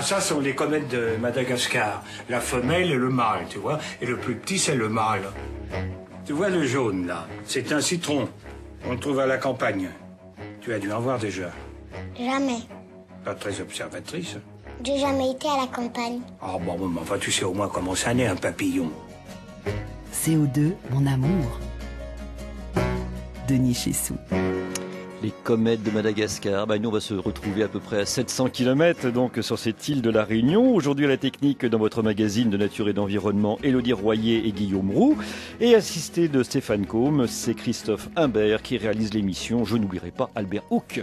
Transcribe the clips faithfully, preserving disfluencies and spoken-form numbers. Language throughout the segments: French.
ça sont les comètes de Madagascar. La femelle et le mâle, tu vois. Et le plus petit, c'est le mâle. Tu vois le jaune, là? C'est un citron. On le trouve à la campagne. Tu as dû en voir déjà. Jamais. Pas très observatrice. J'ai jamais été à la campagne. Ah bon, bon, enfin, tu sais au moins comment ça naît, un papillon. C O deux, mon amour. Denis Chessou. Les comètes de Madagascar, bah nous on va se retrouver à peu près à sept cents kilomètres donc sur cette île de la Réunion. Aujourd'hui à la technique dans votre magazine de nature et d'environnement, Élodie Royer et Guillaume Roux. Et assisté de Stéphane Combe, c'est Christophe Imbert qui réalise l'émission. Je n'oublierai pas Albert Houck.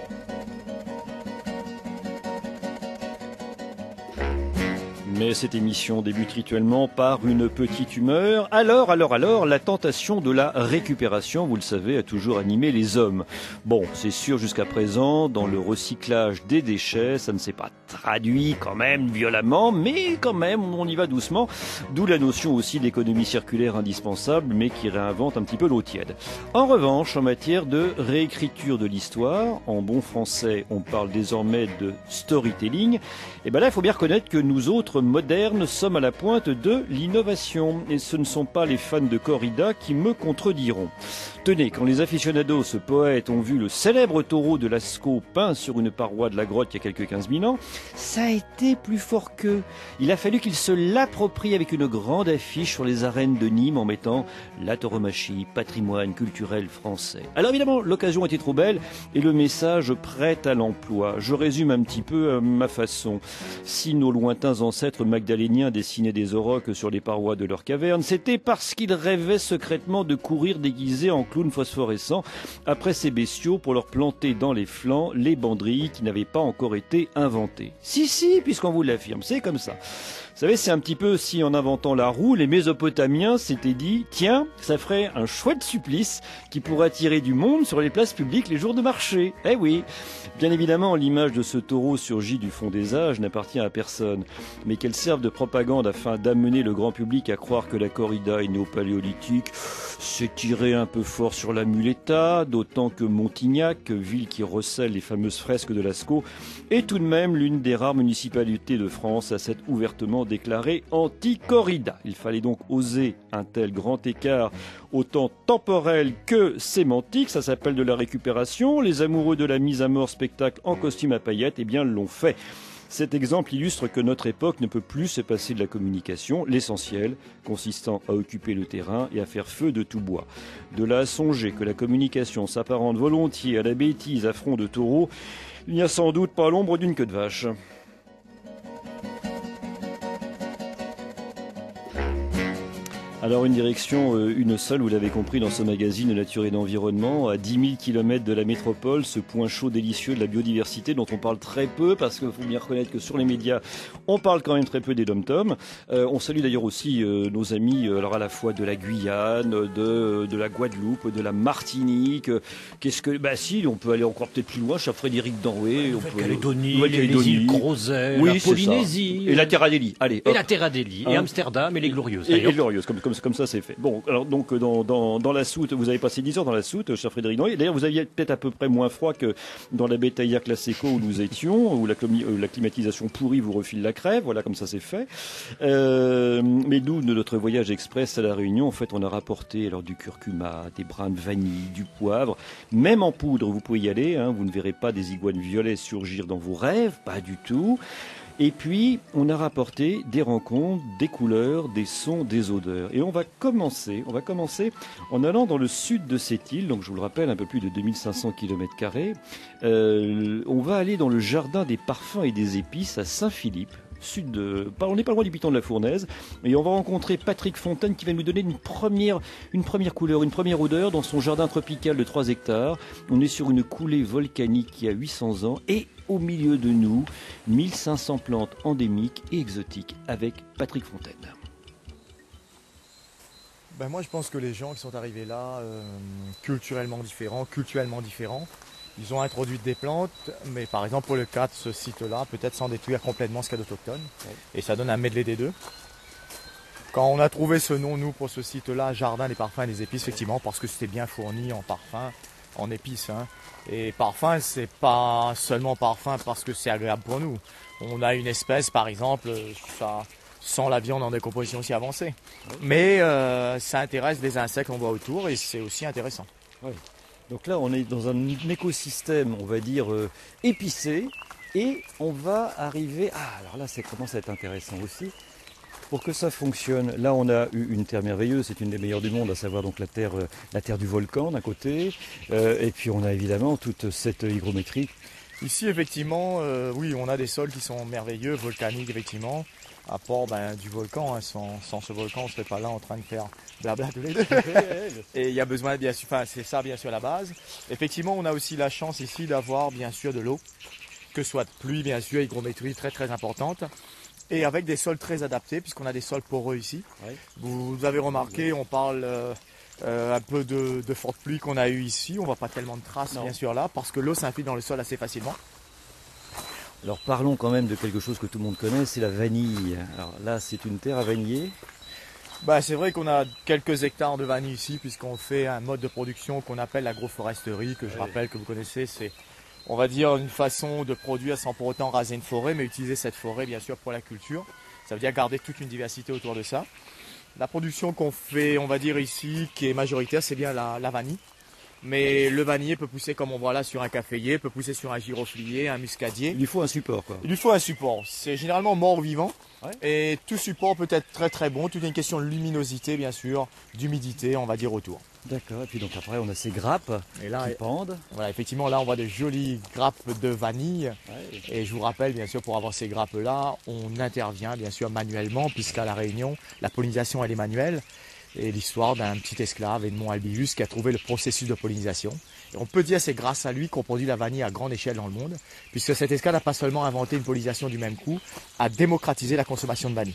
Mais cette émission débute rituellement par une petite humeur. Alors, alors, alors, la tentation de la récupération, vous le savez, a toujours animé les hommes. Bon, c'est sûr, jusqu'à présent, dans le recyclage des déchets, ça ne s'est pas traduit quand même violemment, mais quand même, on y va doucement. D'où la notion aussi d'économie circulaire indispensable, mais qui réinvente un petit peu l'eau tiède. En revanche, en matière de réécriture de l'histoire, en bon français, on parle désormais de storytelling, et ben là, il faut bien reconnaître que nous autres modernes sommes à la pointe de l'innovation. Et ce ne sont pas les fans de corrida qui me contrediront. Tenez, quand les aficionados, ce poète, ont vu le célèbre taureau de Lascaux peint sur une paroi de la grotte il y a quelques quinze mille ans, ça a été plus fort qu'eux. Il a fallu qu'ils se l'approprient avec une grande affiche sur les arènes de Nîmes en mettant la tauromachie, patrimoine culturel français. Alors évidemment, l'occasion était trop belle et le message prêt à l'emploi. Je résume un petit peu à ma façon. Si nos lointains ancêtres magdaléniens dessinaient des aurochs sur les parois de leur caverne, c'était parce qu'ils rêvaient secrètement de courir déguisés en clowns phosphorescents après ces bestiaux pour leur planter dans les flancs les banderilles qui n'avaient pas encore été inventées. Si, si, puisqu'on vous l'affirme, c'est comme ça. Vous savez, c'est un petit peu si en inventant la roue, les Mésopotamiens s'étaient dit « Tiens, ça ferait un chouette supplice qui pourrait attirer du monde sur les places publiques les jours de marché. » Eh oui. Bien évidemment, l'image de ce taureau surgi du fond des âges n'appartient à personne, mais qu'elle serve de propagande afin d'amener le grand public à croire que la corrida est néo-paléolithique, c'est tiré un peu fort sur la muleta, d'autant que Montignac, ville qui recèle les fameuses fresques de Lascaux, est tout de même l'une des rares municipalités de France à s'être ouvertement déclarée anti-corrida. Il fallait donc oser un tel grand écart, autant temporel que sémantique, ça s'appelle de la récupération. Les amoureux de la mise à mort spectacle en costume à paillettes, eh bien l'ont fait. Cet exemple illustre que notre époque ne peut plus se passer de la communication, l'essentiel consistant à occuper le terrain et à faire feu de tout bois. De là à songer que la communication s'apparente volontiers à la bêtise à front de taureau, il n'y a sans doute pas l'ombre d'une queue de vache. Alors une direction, euh, une seule, vous l'avez compris dans ce magazine de nature et d'environnement, à dix mille kilomètres de la métropole, ce point chaud délicieux de la biodiversité dont on parle très peu, parce qu'il faut bien reconnaître que sur les médias, on parle quand même très peu des dom-toms. Euh, on salue d'ailleurs aussi euh, nos amis, euh, alors à la fois de la Guyane, de, de la Guadeloupe, de la Martinique. Qu'est-ce que, bah si, on peut aller encore peut-être plus loin, chez Frédéric Danoué. On peut Calédonie, les, les îles Crozet, oui, la Polynésie. Et la Terre Adélie. Allez. Et hop. La Terre Adélie, hein. Et Amsterdam et les Glorieuses. Et les Glorieuses, comme, comme comme ça c'est fait. Bon, alors donc dans, dans, dans la soute, vous avez passé dix heures dans la soute, cher Frédéric Noyer. D'ailleurs, vous aviez peut-être à peu près moins froid que dans la bétaillère Classico où nous étions, où la, la climatisation pourrie vous refile la crève. Voilà, comme ça c'est fait. Euh, mais nous, de notre voyage express à la Réunion, en fait, on a rapporté alors du curcuma, des brins de vanille, du poivre, même en poudre. Vous pouvez y aller. Hein, vous ne verrez pas des iguanes violets surgir dans vos rêves, pas du tout. Et puis, on a rapporté des rencontres, des couleurs, des sons, des odeurs. Et on va commencer, on va commencer en allant dans le sud de cette île, donc je vous le rappelle, un peu plus de deux mille cinq cents kilomètres carrés. Euh, on va aller dans le jardin des parfums et des épices à Saint-Philippe. Sud de, on n'est pas loin du Piton de la Fournaise, et on va rencontrer Patrick Fontaine qui va nous donner une première, une première couleur, une première odeur dans son jardin tropical de trois hectares. On est sur une coulée volcanique qui a huit cents ans et au milieu de nous, mille cinq cents plantes endémiques et exotiques avec Patrick Fontaine. Ben moi je pense que les gens qui sont arrivés là, euh, culturellement différents, culturellement différents, ils ont introduit des plantes, mais par exemple pour le cas de ce site-là, peut-être sans détruire complètement ce qu'il y a d'autochtone. Ouais. Et ça donne un medley des deux. Quand on a trouvé ce nom, nous, pour ce site-là, Jardin des parfums et des épices, effectivement, parce que c'était bien fourni en parfums, en épices. Hein. Et parfum, c'est pas seulement parfum parce que c'est agréable pour nous. On a une espèce, par exemple, ça sent la viande en décomposition aussi avancée. Mais euh, ça intéresse des insectes qu'on voit autour et c'est aussi intéressant. Oui. Donc là, on est dans un écosystème, on va dire, euh, épicé. Et on va arriver... Ah, alors là, ça commence à être intéressant aussi. Pour que ça fonctionne, là, on a eu une terre merveilleuse, c'est une des meilleures du monde, à savoir donc la terre, euh, la terre du volcan d'un côté. Euh, et puis, on a évidemment toute cette hygrométrie. Ici, effectivement, euh, oui, on a des sols qui sont merveilleux, volcaniques, effectivement. À part ben, du volcan, hein. sans, sans ce volcan, on ne serait pas là en train de faire blabla tous les deux. Et il y a besoin, bien sûr, enfin, c'est ça, bien sûr, la base. Effectivement, on a aussi la chance ici d'avoir, bien sûr, de l'eau, que ce soit de pluie, bien sûr, hygrométrie très, très importante. Et avec des sols très adaptés, puisqu'on a des sols poreux ici. Oui. Vous, vous avez remarqué, on parle euh, euh, un peu de, de forte pluie qu'on a eu ici. On ne voit pas tellement de traces, non. bien sûr, là, parce que l'eau s'infiltre dans le sol assez facilement. Alors parlons quand même de quelque chose que tout le monde connaît, c'est la vanille. Alors là, c'est une terre à vaniller. Bah, c'est vrai qu'on a quelques hectares de vanille ici, puisqu'on fait un mode de production qu'on appelle l'agroforesterie, que je oui. rappelle que vous connaissez. C'est, on va dire, une façon de produire sans pour autant raser une forêt, mais utiliser cette forêt, bien sûr, pour la culture. Ça veut dire garder toute une diversité autour de ça. La production qu'on fait, on va dire ici, qui est majoritaire, c'est bien la, la vanille. Mais le vanillé peut pousser, comme on voit là, sur un caféier, peut pousser sur un giroflier, un muscadier. Il lui faut un support, quoi. Il lui faut un support. C'est généralement mort-vivant. Ouais. Et tout support peut être très très bon. Tout est une question de luminosité, bien sûr, d'humidité, on va dire, autour. D'accord. Et puis donc après, on a ces grappes et là, qui pendent. Voilà, effectivement, là, on voit de jolies grappes de vanille. Ouais. Et je vous rappelle, bien sûr, pour avoir ces grappes-là, on intervient, bien sûr, manuellement, puisqu'à La Réunion, la pollinisation, elle est manuelle. Et l'histoire d'un petit esclave, Edmond Albius, qui a trouvé le processus de pollinisation. Et on peut dire que c'est grâce à lui qu'on produit la vanille à grande échelle dans le monde, puisque cet esclave n'a pas seulement inventé une pollinisation du même coup, a démocratisé la consommation de vanille.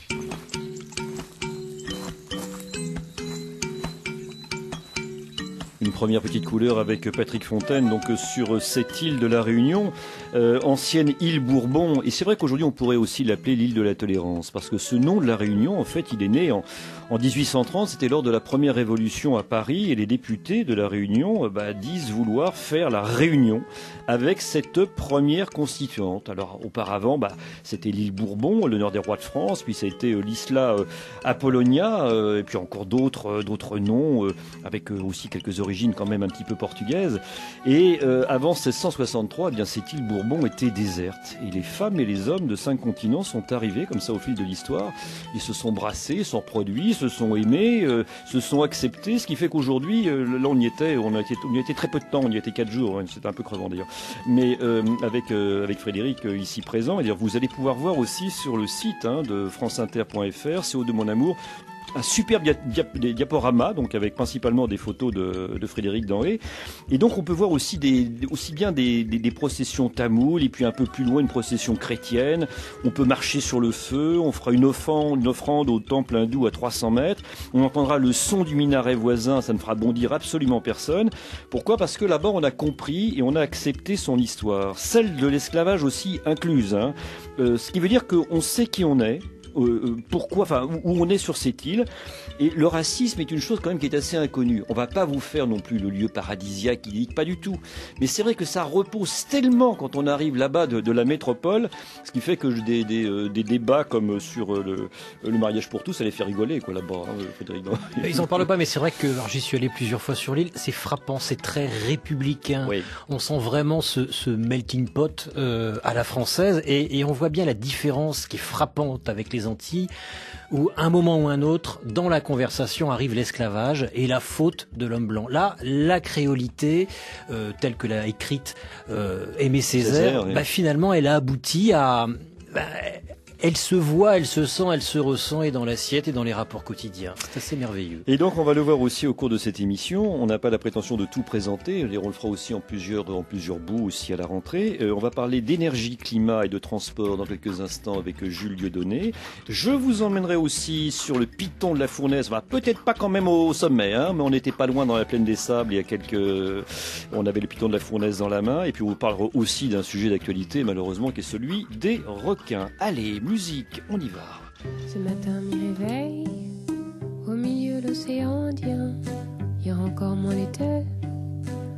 Une première petite couleur avec Patrick Fontaine, donc sur cette île de la Réunion, euh, ancienne île Bourbon. Et c'est vrai qu'aujourd'hui on pourrait aussi l'appeler l'île de la tolérance, parce que ce nom de la Réunion, en fait, il est né en, en dix-huit cent trente, c'était lors de la première révolution à Paris, et les députés de la Réunion bah, disent vouloir faire la réunion avec cette première constituante. Alors auparavant, bah, c'était l'île Bourbon, l'honneur des rois de France, puis ça a été euh, l'Isla euh, Apollonia, euh, et puis encore d'autres, euh, d'autres noms, euh, avec euh, aussi quelques origines quand même un petit peu portugaise. Et euh, avant seize cent soixante-trois, eh bien, cette île Bourbon était déserte. Et les femmes et les hommes de cinq continents sont arrivés comme ça au fil de l'histoire. Ils se sont brassés, sont produits, se sont aimés, euh, se sont acceptés. Ce qui fait qu'aujourd'hui, euh, là on y était, on, a été, on y était très peu de temps, on y était quatre jours. Hein, c'était un peu crevant d'ailleurs. Mais euh, avec, euh, avec Frédéric euh, ici présent, et vous allez pouvoir voir aussi sur le site hein, de franceinter point f r, C O deux Mon Amour, un superbe dia- dia- des diaporamas, donc avec principalement des photos de, de Frédéric Danhé. Et donc on peut voir aussi, des, aussi bien des, des, des processions tamoules, et puis un peu plus loin une procession chrétienne. On peut marcher sur le feu, on fera une offrande, une offrande au temple hindou à trois cents mètres. On entendra le son du minaret voisin, ça ne fera bondir absolument personne. Pourquoi ? Parce que là-bas on a compris et on a accepté son histoire, celle de l'esclavage aussi incluse. Hein. Euh, ce qui veut dire qu'on sait qui on est. Euh, pourquoi, enfin, où on est sur cette île. Et le racisme est une chose quand même qui est assez inconnue. On va pas vous faire non plus le lieu paradisiaque idyllique, pas du tout. Mais c'est vrai que ça repose tellement quand on arrive là-bas de, de la métropole, ce qui fait que des, des, euh, des débats comme sur le, le mariage pour tous, ça les fait rigoler, quoi, là-bas, hein, Frédéric. Ils en parlent pas, mais c'est vrai que alors, j'y suis allé plusieurs fois sur l'île. C'est frappant, c'est très républicain. Oui. On sent vraiment ce, ce melting pot euh, à la française, et, et on voit bien la différence qui est frappante avec les Antilles, où un moment ou un autre, dans la conversation arrive l'esclavage et la faute de l'homme blanc. Là, la créolité, euh, telle que l'a écrite euh, Aimé Césaire, Césaire oui. bah, finalement, elle a abouti à... Bah, elle se voit, elle se sent, elle se ressent, et dans l'assiette et dans les rapports quotidiens. C'est assez merveilleux. Et donc, on va le voir aussi au cours de cette émission. On n'a pas la prétention de tout présenter. On le fera aussi en plusieurs, en plusieurs bouts aussi à la rentrée. Euh, on va parler d'énergie, climat et de transport dans quelques instants avec Jules Dieudonné. Je vous emmènerai aussi sur le piton de la Fournaise. Enfin, peut-être pas quand même au sommet, hein, mais on n'était pas loin dans la plaine des Sables. Il y a quelques, on avait le piton de la Fournaise dans la main. Et puis, on vous parlera aussi d'un sujet d'actualité, malheureusement, qui est celui des requins. Allez, musique, on y va. Ce matin, me réveille au milieu de l'océan Indien. Hier encore, mon était dans le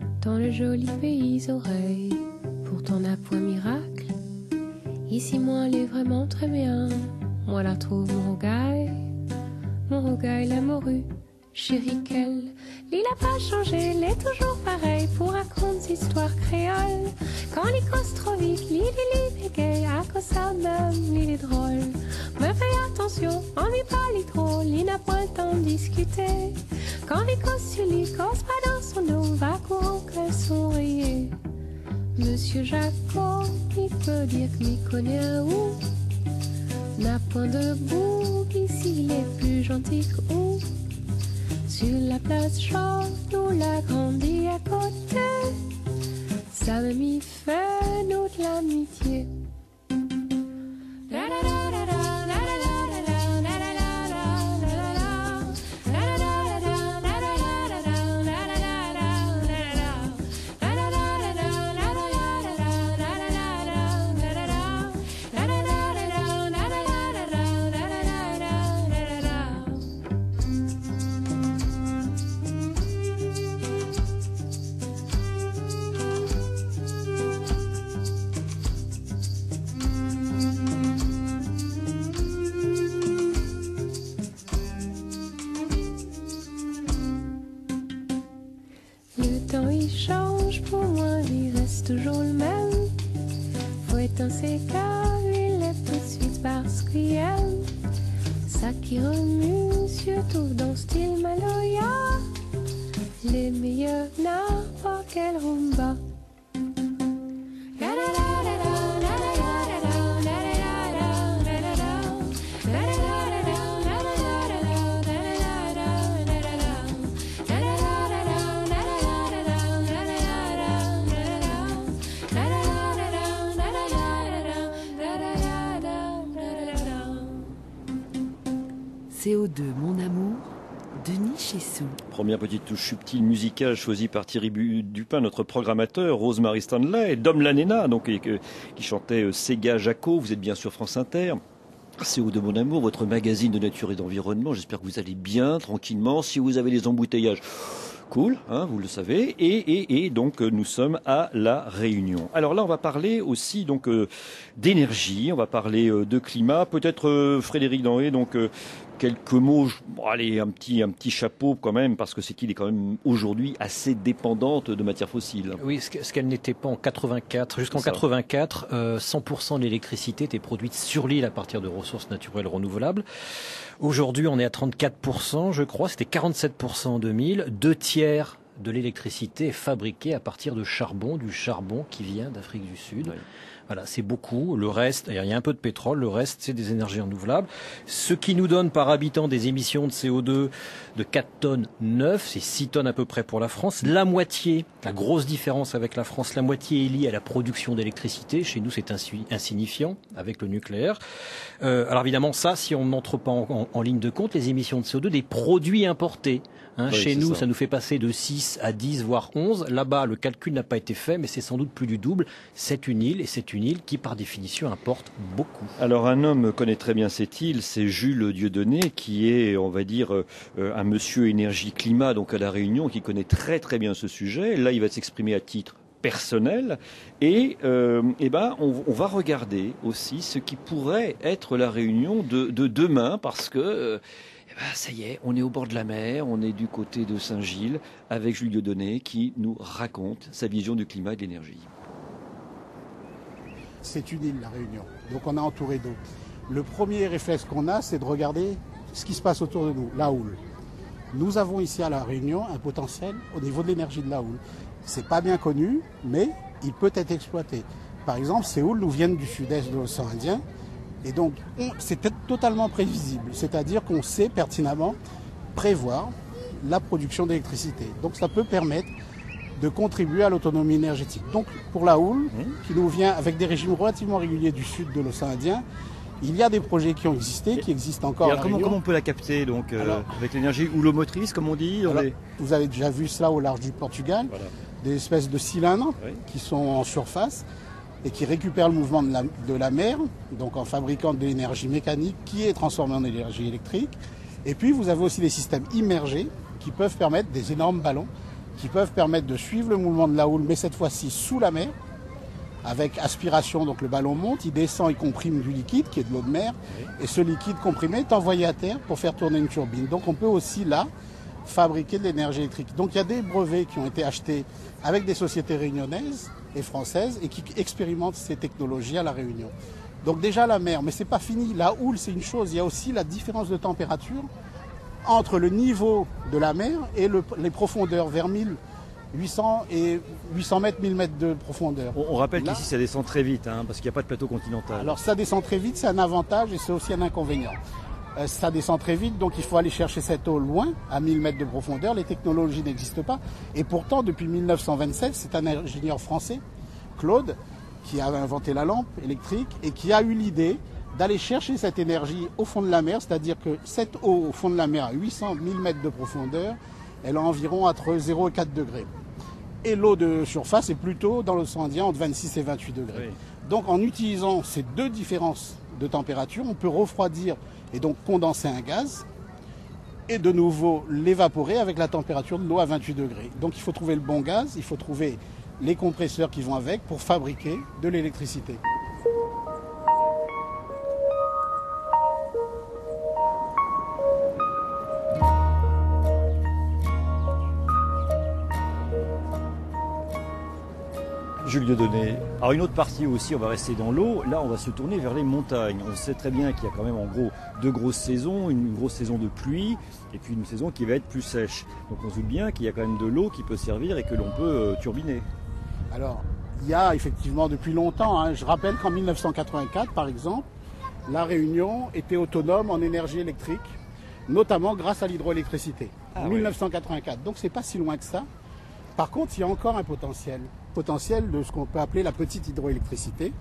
le joli pays oreille. Pourtant n'a point miracle. Ici moi elle est vraiment très bien. Moi la trouve mon rogaille. Mon rogaille la morue, chérie qu'elle. Il n'a pas changé, il est toujours pareil. Pour raconter des histoires créoles. Quand il cause trop vite, il est gay. À cause ça même, il est drôle. Mais fais attention, on n'est pas les drôles. Il n'a pas le temps de discuter. Quand il cause sur lui, cause pas dans son dos. Va courant qu'elle sont rayées. Monsieur Jacob, il peut dire qu'il connaît un ou. N'a point de bout, ici il est plus gentil que où. Sur la place Jean, nous l'a grandi à côté. Ça me m'y fait nous de l'amitié. Toujours le même, faut éteindre ses câbles, il lève tout de suite parce qu'il aime ça qui remue, surtout dans style Maloya, les meilleurs n'importe quel rumba. C O deux, mon amour, Denis Chessou. Première petite touche subtile musicale choisie par Thierry Dupin, notre programmateur, Rosemary Stanley, Dom Lanena, donc, et, et, qui chantait Sega Jaco. Vous êtes bien sur France Inter. C O deux, mon amour, votre magazine de nature et d'environnement. J'espère que vous allez bien, tranquillement. Si vous avez des embouteillages, cool, hein, vous le savez. Et, et, et donc, nous sommes à La Réunion. Alors là, on va parler aussi donc euh, d'énergie, on va parler euh, de climat. Peut-être euh, Frédéric Denré, donc euh, quelques mots. Bon, allez, un petit, un petit chapeau quand même, parce que cette île est quand même aujourd'hui assez dépendante de matières fossiles. Oui, ce qu'elle n'était pas en quatre-vingt-quatre. Jusqu'en quatre-vingt-quatre, euh, cent pour cent de l'électricité était produite sur l'île à partir de ressources naturelles renouvelables. Aujourd'hui, on est à trente-quatre pour cent, je crois. C'était quarante-sept pour cent en deux mille. Deux tiers de l'électricité est fabriquée à partir de charbon, du charbon qui vient d'Afrique du Sud. Oui. Voilà, c'est beaucoup. Le reste, il y a un peu de pétrole, le reste, c'est des énergies renouvelables. Ce qui nous donne par habitant des émissions de C O deux de quatre tonnes neuf, c'est six tonnes à peu près pour la France. La moitié, la grosse différence avec la France, la moitié est liée à la production d'électricité. Chez nous, c'est insignifiant avec le nucléaire. Euh, alors évidemment, ça, si on n'entre pas en, en, en ligne de compte, les émissions de C O deux des produits importés. Hein, oui, chez nous, ça. ça nous fait passer de six à dix, voire onze. Là-bas, le calcul n'a pas été fait, mais c'est sans doute plus du double. C'est une île, et c'est une île qui, par définition, importe beaucoup. Alors, un homme connaît très bien cette île, c'est Jules Dieudonné, qui est, on va dire, euh, un monsieur énergie-climat, donc à La Réunion, qui connaît très très bien ce sujet. Là, il va s'exprimer à titre personnel. Et, euh, eh ben, on, on va regarder aussi ce qui pourrait être La Réunion de, de demain, parce que... Euh, Eh ben, ça y est, on est au bord de la mer, on est du côté de Saint-Gilles, avec Jules Dieudonné qui nous raconte sa vision du climat et de l'énergie. C'est une île, La Réunion, donc on est entouré d'eau. Le premier réflexe qu'on a, c'est de regarder ce qui se passe autour de nous, la houle. Nous avons ici à La Réunion un potentiel au niveau de l'énergie de la houle. C'est pas bien connu, mais il peut être exploité. Par exemple, ces houles nous viennent du sud-est de l'océan Indien. Et donc, c'est totalement prévisible, c'est-à-dire qu'on sait pertinemment prévoir la production d'électricité. Donc, ça peut permettre de contribuer à l'autonomie énergétique. Donc, pour la houle, qui nous vient avec des régimes relativement réguliers du sud de l'océan Indien, il y a des projets qui ont existé, qui existent encore. Alors, comment, comment on peut la capter donc, euh, alors, avec l'énergie houlomotrice, comme on dit on alors, est... Vous avez déjà vu cela au large du Portugal, voilà. Des espèces de cylindres oui. qui sont en surface et qui récupèrent le mouvement de la, de la mer, donc en fabriquant de l'énergie mécanique qui est transformée en énergie électrique. Et puis vous avez aussi des systèmes immergés qui peuvent permettre des énormes ballons qui peuvent permettre de suivre le mouvement de la houle, mais cette fois-ci sous la mer, avec aspiration, donc le ballon monte, il descend, il comprime du liquide, qui est de l'eau de mer, et ce liquide comprimé est envoyé à terre pour faire tourner une turbine. Donc on peut aussi là fabriquer de l'énergie électrique. Donc il y a des brevets qui ont été achetés avec des sociétés réunionnaises et françaises et qui expérimentent ces technologies à La Réunion. Donc déjà la mer, mais c'est pas fini. La houle, c'est une chose, il y a aussi la différence de température entre le niveau de la mer et le, les profondeurs vers mille huit cents et huit cents mètres, mille mètres de profondeur. On, on rappelle qu'ici ça descend très vite, hein, parce qu'il n'y a pas de plateau continental. Alors ça descend très vite, c'est un avantage et c'est aussi un inconvénient. Euh, ça descend très vite, donc il faut aller chercher cette eau loin, à mille mètres de profondeur. Les technologies n'existent pas. Et pourtant, depuis mille neuf cent vingt-sept, c'est un ingénieur français, Claude, qui a inventé la lampe électrique et qui a eu l'idée d'aller chercher cette énergie au fond de la mer, c'est-à-dire que cette eau au fond de la mer à huit cents mille mètres de profondeur, elle a environ entre zéro et quatre degrés. Et l'eau de surface est plutôt dans l'océan Indien entre vingt-six et vingt-huit degrés. Oui. Donc en utilisant ces deux différences de température, on peut refroidir et donc condenser un gaz et de nouveau l'évaporer avec la température de l'eau à vingt-huit degrés. Donc il faut trouver le bon gaz, il faut trouver les compresseurs qui vont avec pour fabriquer de l'électricité. Jules Dieudonné. Alors une autre partie aussi, on va rester dans l'eau, là on va se tourner vers les montagnes. On sait très bien qu'il y a quand même en gros deux grosses saisons, une grosse saison de pluie et puis une saison qui va être plus sèche. Donc on se doute bien qu'il y a quand même de l'eau qui peut servir et que l'on peut euh, turbiner. Alors il y a effectivement depuis longtemps, hein, je rappelle qu'en mille neuf cent quatre-vingt-quatre par exemple, La Réunion était autonome en énergie électrique, notamment grâce à l'hydroélectricité. Ah, en oui. mille neuf cent quatre-vingt-quatre, donc c'est pas si loin que ça. Par contre, il y a encore un potentiel, potentiel de ce qu'on peut appeler la petite hydroélectricité,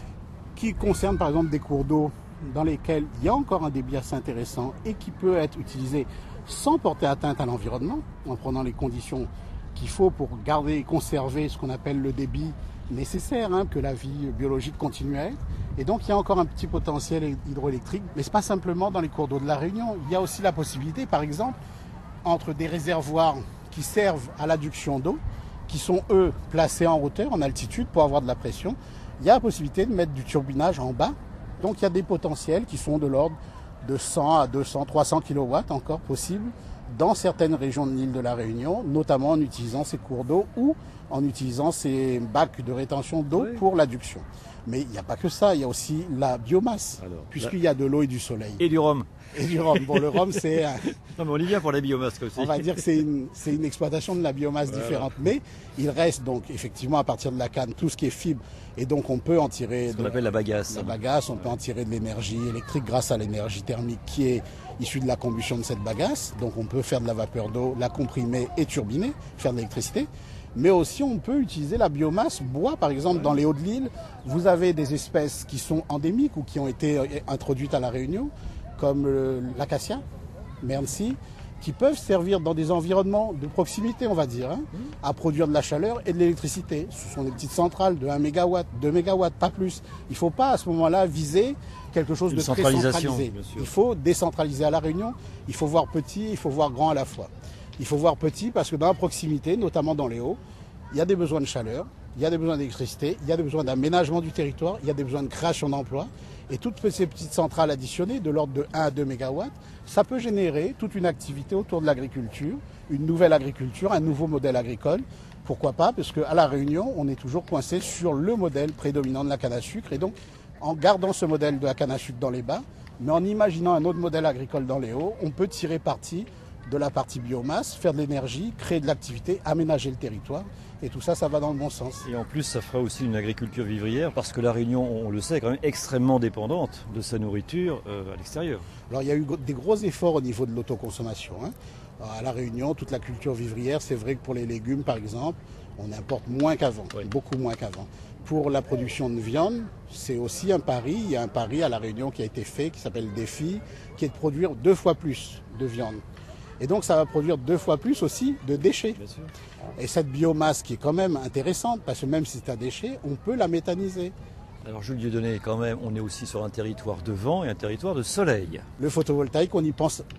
qui concerne par exemple des cours d'eau dans lesquels il y a encore un débit assez intéressant et qui peut être utilisé sans porter atteinte à l'environnement, en prenant les conditions qu'il faut pour garder et conserver ce qu'on appelle le débit nécessaire, hein, que la vie biologique continue à être. Et donc il y a encore un petit potentiel hydroélectrique, mais ce n'est pas simplement dans les cours d'eau de La Réunion. Il y a aussi la possibilité, par exemple, entre des réservoirs qui servent à l'adduction d'eau, qui sont eux placés en hauteur, en altitude pour avoir de la pression. Il y a la possibilité de mettre du turbinage en bas. Donc il y a des potentiels qui sont de l'ordre de cent à deux cents, trois cents kilowatts encore possibles dans certaines régions de l'île de La Réunion, notamment en utilisant ces cours d'eau ou en utilisant ces bacs de rétention d'eau oui. pour l'adduction. Mais il n'y a pas que ça, il y a aussi la biomasse, puisqu'il y a de l'eau et du soleil. Et du rhum. Et du rhum. Bon, le rhum, c'est... Un... Non, mais on y vient pour la biomasse aussi. On va dire que c'est une, c'est une exploitation de la biomasse voilà. différente. Mais il reste donc, effectivement, à partir de la canne, tout ce qui est fibre. Et donc, on peut en tirer... Ce qu'on appelle la bagasse. La bagasse, on ouais. peut en tirer de l'énergie électrique grâce à l'énergie thermique qui est issue de la combustion de cette bagasse. Donc, on peut faire de la vapeur d'eau, la comprimer et turbiner, faire de l'électricité. Mais aussi, on peut utiliser la biomasse bois, par exemple, ouais. dans les hauts de l'île. Vous avez des espèces qui sont endémiques ou qui ont été introduites à La Réunion, comme l'acacia, Merncy, qui peuvent servir dans des environnements de proximité, on va dire, hein, mmh. à produire de la chaleur et de l'électricité. Ce sont des petites centrales de un mégawatt, deux mégawatts, pas plus. Il ne faut pas, à ce moment-là, viser quelque chose de très centralisé. Il faut décentraliser à La Réunion. Il faut voir petit, il faut voir grand à la fois. Il faut voir petit parce que dans la proximité, notamment dans les hauts, il y a des besoins de chaleur, il y a des besoins d'électricité, il y a des besoins d'aménagement du territoire, il y a des besoins de création d'emplois. Et toutes ces petites centrales additionnées, de l'ordre de un à deux mégawatts, ça peut générer toute une activité autour de l'agriculture, une nouvelle agriculture, un nouveau modèle agricole. Pourquoi pas? Parce qu'à La Réunion, on est toujours coincé sur le modèle prédominant de la canne à sucre. Et donc, en gardant ce modèle de la canne à sucre dans les bas, mais en imaginant un autre modèle agricole dans les hauts, on peut tirer parti de la partie biomasse, faire de l'énergie, créer de l'activité, aménager le territoire. Et tout ça, ça va dans le bon sens. Et en plus, ça fera aussi une agriculture vivrière, parce que La Réunion, on le sait, est quand même extrêmement dépendante de sa nourriture euh, à l'extérieur. Alors, il y a eu des gros efforts au niveau de l'autoconsommation. Hein. À La Réunion, toute la culture vivrière, c'est vrai que pour les légumes, par exemple, on importe moins qu'avant, oui. beaucoup moins qu'avant. Pour la production de viande, c'est aussi un pari. Il y a un pari à La Réunion qui a été fait, qui s'appelle Défi, qui est de produire deux fois plus de viande. Et donc, ça va produire deux fois plus aussi de déchets. Bien sûr. Et cette biomasse qui est quand même intéressante, parce que même si c'est un déchet, on peut la méthaniser. Alors, Jules Dieudonné, quand même, on est aussi sur un territoire de vent et un territoire de soleil. Le photovoltaïque, on y pense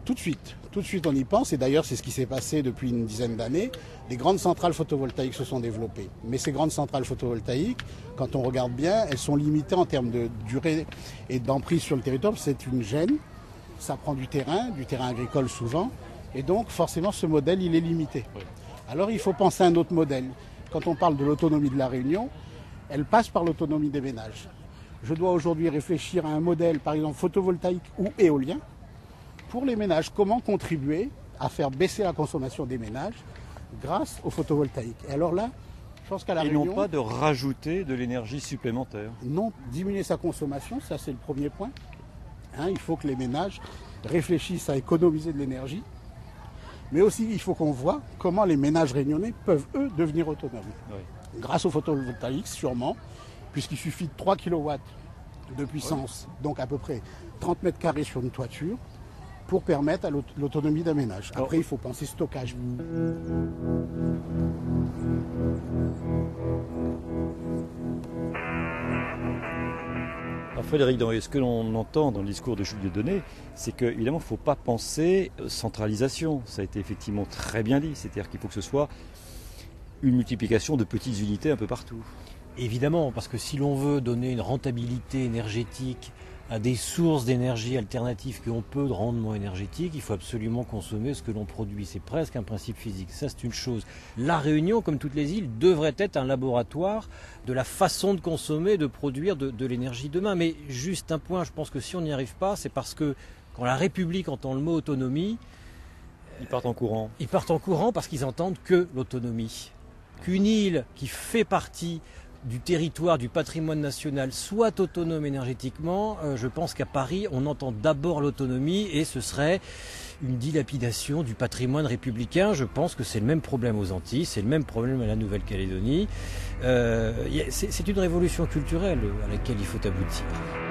tout de suite, tout de suite on y pense, et d'ailleurs c'est ce qui s'est passé depuis une dizaine d'années. Les grandes centrales photovoltaïques se sont développées. Mais ces grandes centrales photovoltaïques, quand on regarde bien, elles sont limitées en termes de durée et d'emprise sur le territoire. C'est une gêne, ça prend du terrain, du terrain agricole souvent, et donc forcément ce modèle il est limité. Oui. Alors il faut penser à un autre modèle. Quand on parle de l'autonomie de la Réunion, elle passe par l'autonomie des ménages. Je dois aujourd'hui réfléchir à un modèle, par exemple photovoltaïque ou éolien, pour les ménages. Comment contribuer à faire baisser la consommation des ménages grâce au photovoltaïque. Et alors là, je pense qu'à la Et Réunion... non pas de rajouter de l'énergie supplémentaire. Non, diminuer sa consommation, ça c'est le premier point. Hein, il faut que les ménages réfléchissent à économiser de l'énergie. Mais aussi, il faut qu'on voit comment les ménages réunionnais peuvent, eux, devenir autonomes. Oui. Grâce au photovoltaïque, sûrement, puisqu'il suffit de trois kilowatts de puissance, oui. donc à peu près trente mètres carrés sur une toiture, pour permettre à l'autonomie d'un ménage. Après, il faut penser stockage. Alors Frédéric Denry, ce que l'on entend dans le discours de Jules Dieudonné, c'est qu'évidemment, il ne faut pas penser centralisation. Ça a été effectivement très bien dit. C'est-à-dire qu'il faut que ce soit une multiplication de petites unités un peu partout. Évidemment, parce que si l'on veut donner une rentabilité énergétique à des sources d'énergie alternatives qui ont peu de rendement énergétique, il faut absolument consommer ce que l'on produit. C'est presque un principe physique. Ça, c'est une chose. La Réunion, comme toutes les îles, devrait être un laboratoire de la façon de consommer, de produire de, de l'énergie demain. Mais juste un point, je pense que si on n'y arrive pas, c'est parce que quand la République entend le mot autonomie, ils partent en courant. Ils partent en courant parce qu'ils entendent que l'autonomie. Qu'une île qui fait partie du territoire, du patrimoine national, soit autonome énergétiquement, euh, je pense qu'à Paris, on entend d'abord l'autonomie et ce serait une dilapidation du patrimoine républicain. Je pense que c'est le même problème aux Antilles, c'est le même problème à la Nouvelle-Calédonie. Euh, c'est, c'est une révolution culturelle à laquelle il faut aboutir.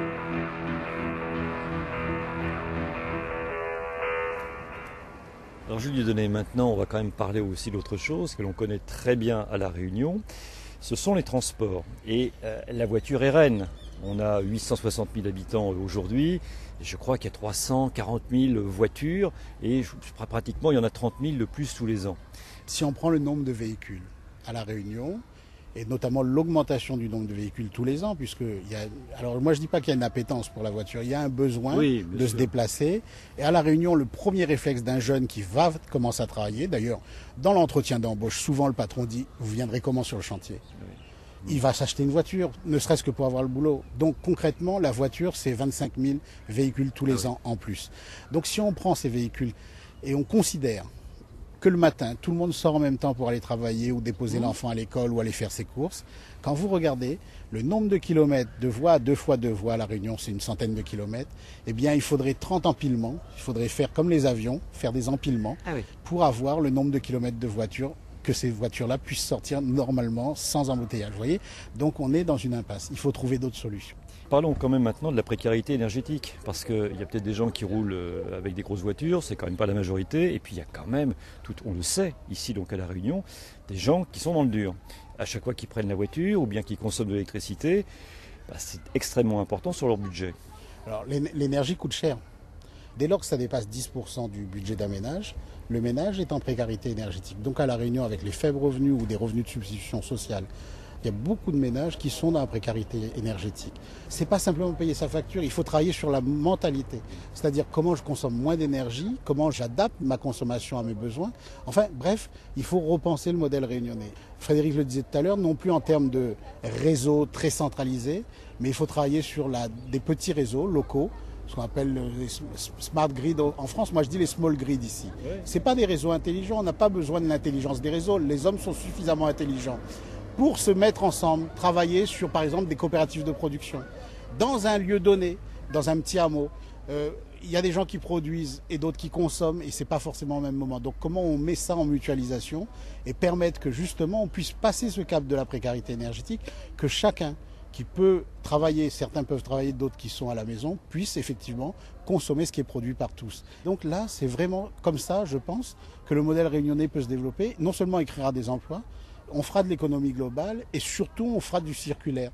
Alors Jules Dieudonné, maintenant on va quand même parler aussi d'autre chose que l'on connaît très bien à La Réunion. Ce sont les transports. Et euh, la voiture est reine. On a huit cent soixante mille habitants aujourd'hui. Et je crois qu'il y a trois cent quarante mille voitures. Et je, pratiquement, il y en a trente mille de plus tous les ans. Si on prend le nombre de véhicules à La Réunion, et notamment l'augmentation du nombre de véhicules tous les ans, puisque il y a, alors moi je ne dis pas qu'il y a une appétence pour la voiture, il y a un besoin oui, de sûr. se déplacer. Et à La Réunion, le premier réflexe d'un jeune qui va commencer à travailler, d'ailleurs dans l'entretien d'embauche, souvent le patron dit « vous viendrez comment sur le chantier oui. ?» Il va s'acheter une voiture, ne serait-ce que pour avoir le boulot. Donc concrètement, la voiture, c'est vingt-cinq mille véhicules tous les ah, ans oui. en plus. Donc si on prend ces véhicules et on considère que le matin, tout le monde sort en même temps pour aller travailler ou déposer mmh. l'enfant à l'école ou aller faire ses courses. Quand vous regardez le nombre de kilomètres de voies, deux fois deux voies à La Réunion, c'est une centaine de kilomètres, eh bien il faudrait trente empilements, il faudrait faire comme les avions, faire des empilements ah oui. pour avoir le nombre de kilomètres de voitures, que ces voitures-là puissent sortir normalement sans embouteillage. Vous voyez ? Donc on est dans une impasse, il faut trouver d'autres solutions. Parlons quand même maintenant de la précarité énergétique, parce qu'il y a peut-être des gens qui roulent avec des grosses voitures, c'est quand même pas la majorité, et puis il y a quand même, tout, on le sait, ici donc à La Réunion, des gens qui sont dans le dur. À chaque fois qu'ils prennent la voiture ou bien qu'ils consomment de l'électricité, bah, c'est extrêmement important sur leur budget. Alors l'énergie coûte cher. Dès lors que ça dépasse dix pour cent du budget d'un ménage, le ménage est en précarité énergétique. Donc à La Réunion, avec les faibles revenus ou des revenus de substitution sociale, il y a beaucoup de ménages qui sont dans la précarité énergétique. Ce n'est pas simplement payer sa facture, il faut travailler sur la mentalité. C'est-à-dire comment je consomme moins d'énergie, comment j'adapte ma consommation à mes besoins. Enfin, bref, il faut repenser le modèle réunionnais. Frédéric le disait tout à l'heure, non plus en termes de réseaux très centralisés, mais il faut travailler sur la, des petits réseaux locaux, ce qu'on appelle les smart grid en France. Moi, je dis les small grid ici. Ouais. Ce n'est pas des réseaux intelligents, on n'a pas besoin de l'intelligence des réseaux. Les hommes sont suffisamment intelligents pour se mettre ensemble, travailler sur, par exemple, des coopératives de production. Dans un lieu donné, dans un petit hameau, euh, il y a des gens qui produisent et d'autres qui consomment, et ce n'est pas forcément au même moment. Donc comment on met ça en mutualisation et permettre que justement on puisse passer ce cap de la précarité énergétique, que chacun qui peut travailler, certains peuvent travailler, d'autres qui sont à la maison, puissent effectivement consommer ce qui est produit par tous. Donc là, c'est vraiment comme ça, je pense, que le modèle réunionnais peut se développer. Non seulement il créera des emplois, on fera de l'économie globale et surtout on fera du circulaire.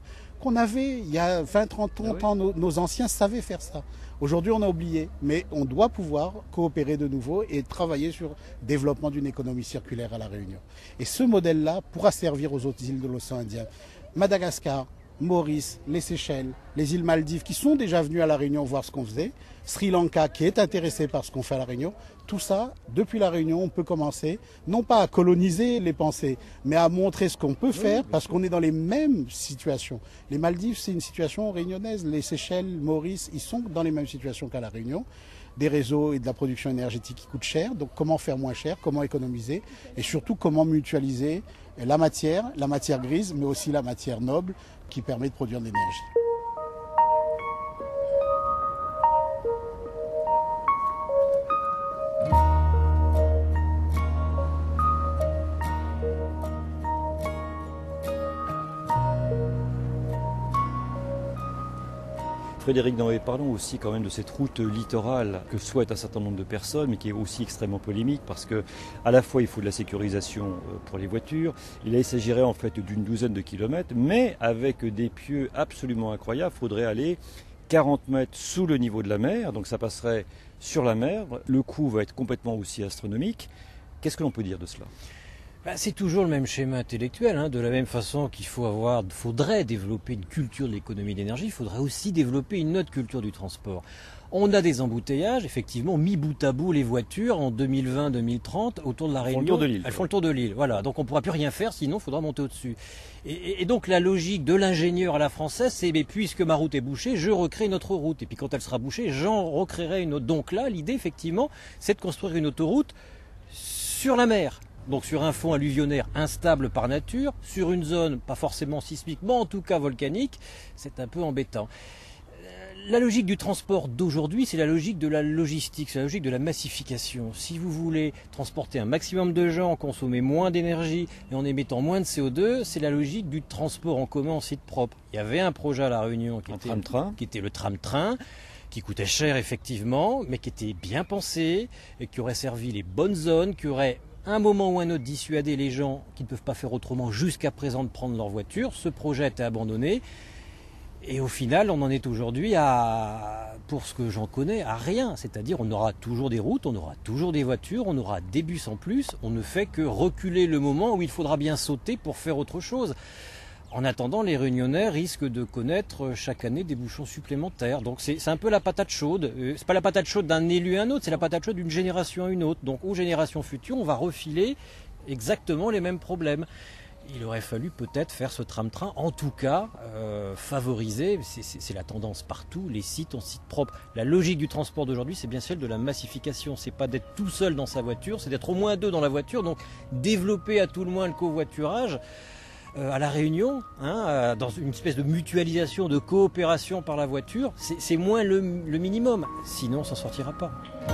qu'on avait il y a vingt, trente ans, ah oui. nos, nos anciens savaient faire ça. Aujourd'hui, on a oublié, mais on doit pouvoir coopérer de nouveau et travailler sur le développement d'une économie circulaire à La Réunion. Et ce modèle-là pourra servir aux autres îles de l'océan Indien. Madagascar, Maurice, les Seychelles, les îles Maldives qui sont déjà venus à La Réunion voir ce qu'on faisait, Sri Lanka qui est intéressé par ce qu'on fait à La Réunion, tout ça, depuis La Réunion, on peut commencer, non pas à coloniser les pensées, mais à montrer ce qu'on peut faire oui, parce qu'on est dans les mêmes situations. Les Maldives, c'est une situation réunionnaise, les Seychelles, Maurice, ils sont dans les mêmes situations qu'à La Réunion. Des réseaux et de la production énergétique qui coûtent cher, donc comment faire moins cher, comment économiser et surtout comment mutualiser la matière, la matière grise, mais aussi la matière noble qui permet de produire de l'énergie. Frédéric Danet, parlons aussi quand même de cette route littorale que souhaitent un certain nombre de personnes, mais qui est aussi extrêmement polémique parce que à la fois il faut de la sécurisation pour les voitures, il s'agirait en fait d'une douzaine de kilomètres, mais avec des pieux absolument incroyables, il faudrait aller quarante mètres sous le niveau de la mer, donc ça passerait sur la mer, le coût va être complètement aussi astronomique. Qu'est-ce que l'on peut dire de cela ? Ben, c'est toujours le même schéma intellectuel, hein. De la même façon qu'il faut avoir, faudrait développer une culture de l'économie d'énergie, il faudrait aussi développer une autre culture du transport. On a des embouteillages, effectivement, mis bout à bout les voitures en deux mille vingt deux mille trente autour de la Réunion. Elles font le tour de l'île. Elles font le tour de l'île, voilà. Donc on ne pourra plus rien faire, sinon il faudra monter au-dessus. Et, et donc la logique de l'ingénieur à la française, c'est mais puisque ma route est bouchée, je recrée une autre route. Et puis quand elle sera bouchée, j'en recréerai une autre. Donc là, l'idée, effectivement, c'est de construire une autoroute sur la mer. Donc sur un fond alluvionnaire instable par nature, sur une zone pas forcément sismique, mais en tout cas volcanique, c'est un peu embêtant. La logique du transport d'aujourd'hui, c'est la logique de la logistique, c'est la logique de la massification. Si vous voulez transporter un maximum de gens, consommer moins d'énergie et en émettant moins de C O deux, c'est la logique du transport en commun en site propre. Il y avait un projet à La Réunion qui, était, tram-train. qui était le tram-train, qui coûtait cher effectivement, mais qui était bien pensé, et qui aurait servi les bonnes zones, qui aurait à un moment ou un autre dissuader les gens qui ne peuvent pas faire autrement jusqu'à présent de prendre leur voiture. Ce projet a été abandonné et au final on en est aujourd'hui à, pour ce que j'en connais, à rien. C'est-à-dire on aura toujours des routes, on aura toujours des voitures, on aura des bus en plus. On ne fait que reculer le moment où il faudra bien sauter pour faire autre chose. En attendant, les Réunionnais risquent de connaître chaque année des bouchons supplémentaires. Donc c'est, c'est un peu la patate chaude. Euh, c'est pas la patate chaude d'un élu à un autre, c'est la patate chaude d'une génération à une autre. Donc aux générations futures, on va refiler exactement les mêmes problèmes. Il aurait fallu peut-être faire ce tram-train, en tout cas euh, favoriser, c'est, c'est, c'est la tendance partout, les sites en site propre. La logique du transport d'aujourd'hui, c'est bien celle de la massification. C'est pas d'être tout seul dans sa voiture, c'est d'être au moins deux dans la voiture. Donc développer à tout le moins le covoiturage. Euh, à La Réunion, hein, euh, dans une espèce de mutualisation, de coopération par la voiture, c'est, c'est moins le, le minimum. Sinon, on ne s'en sortira pas.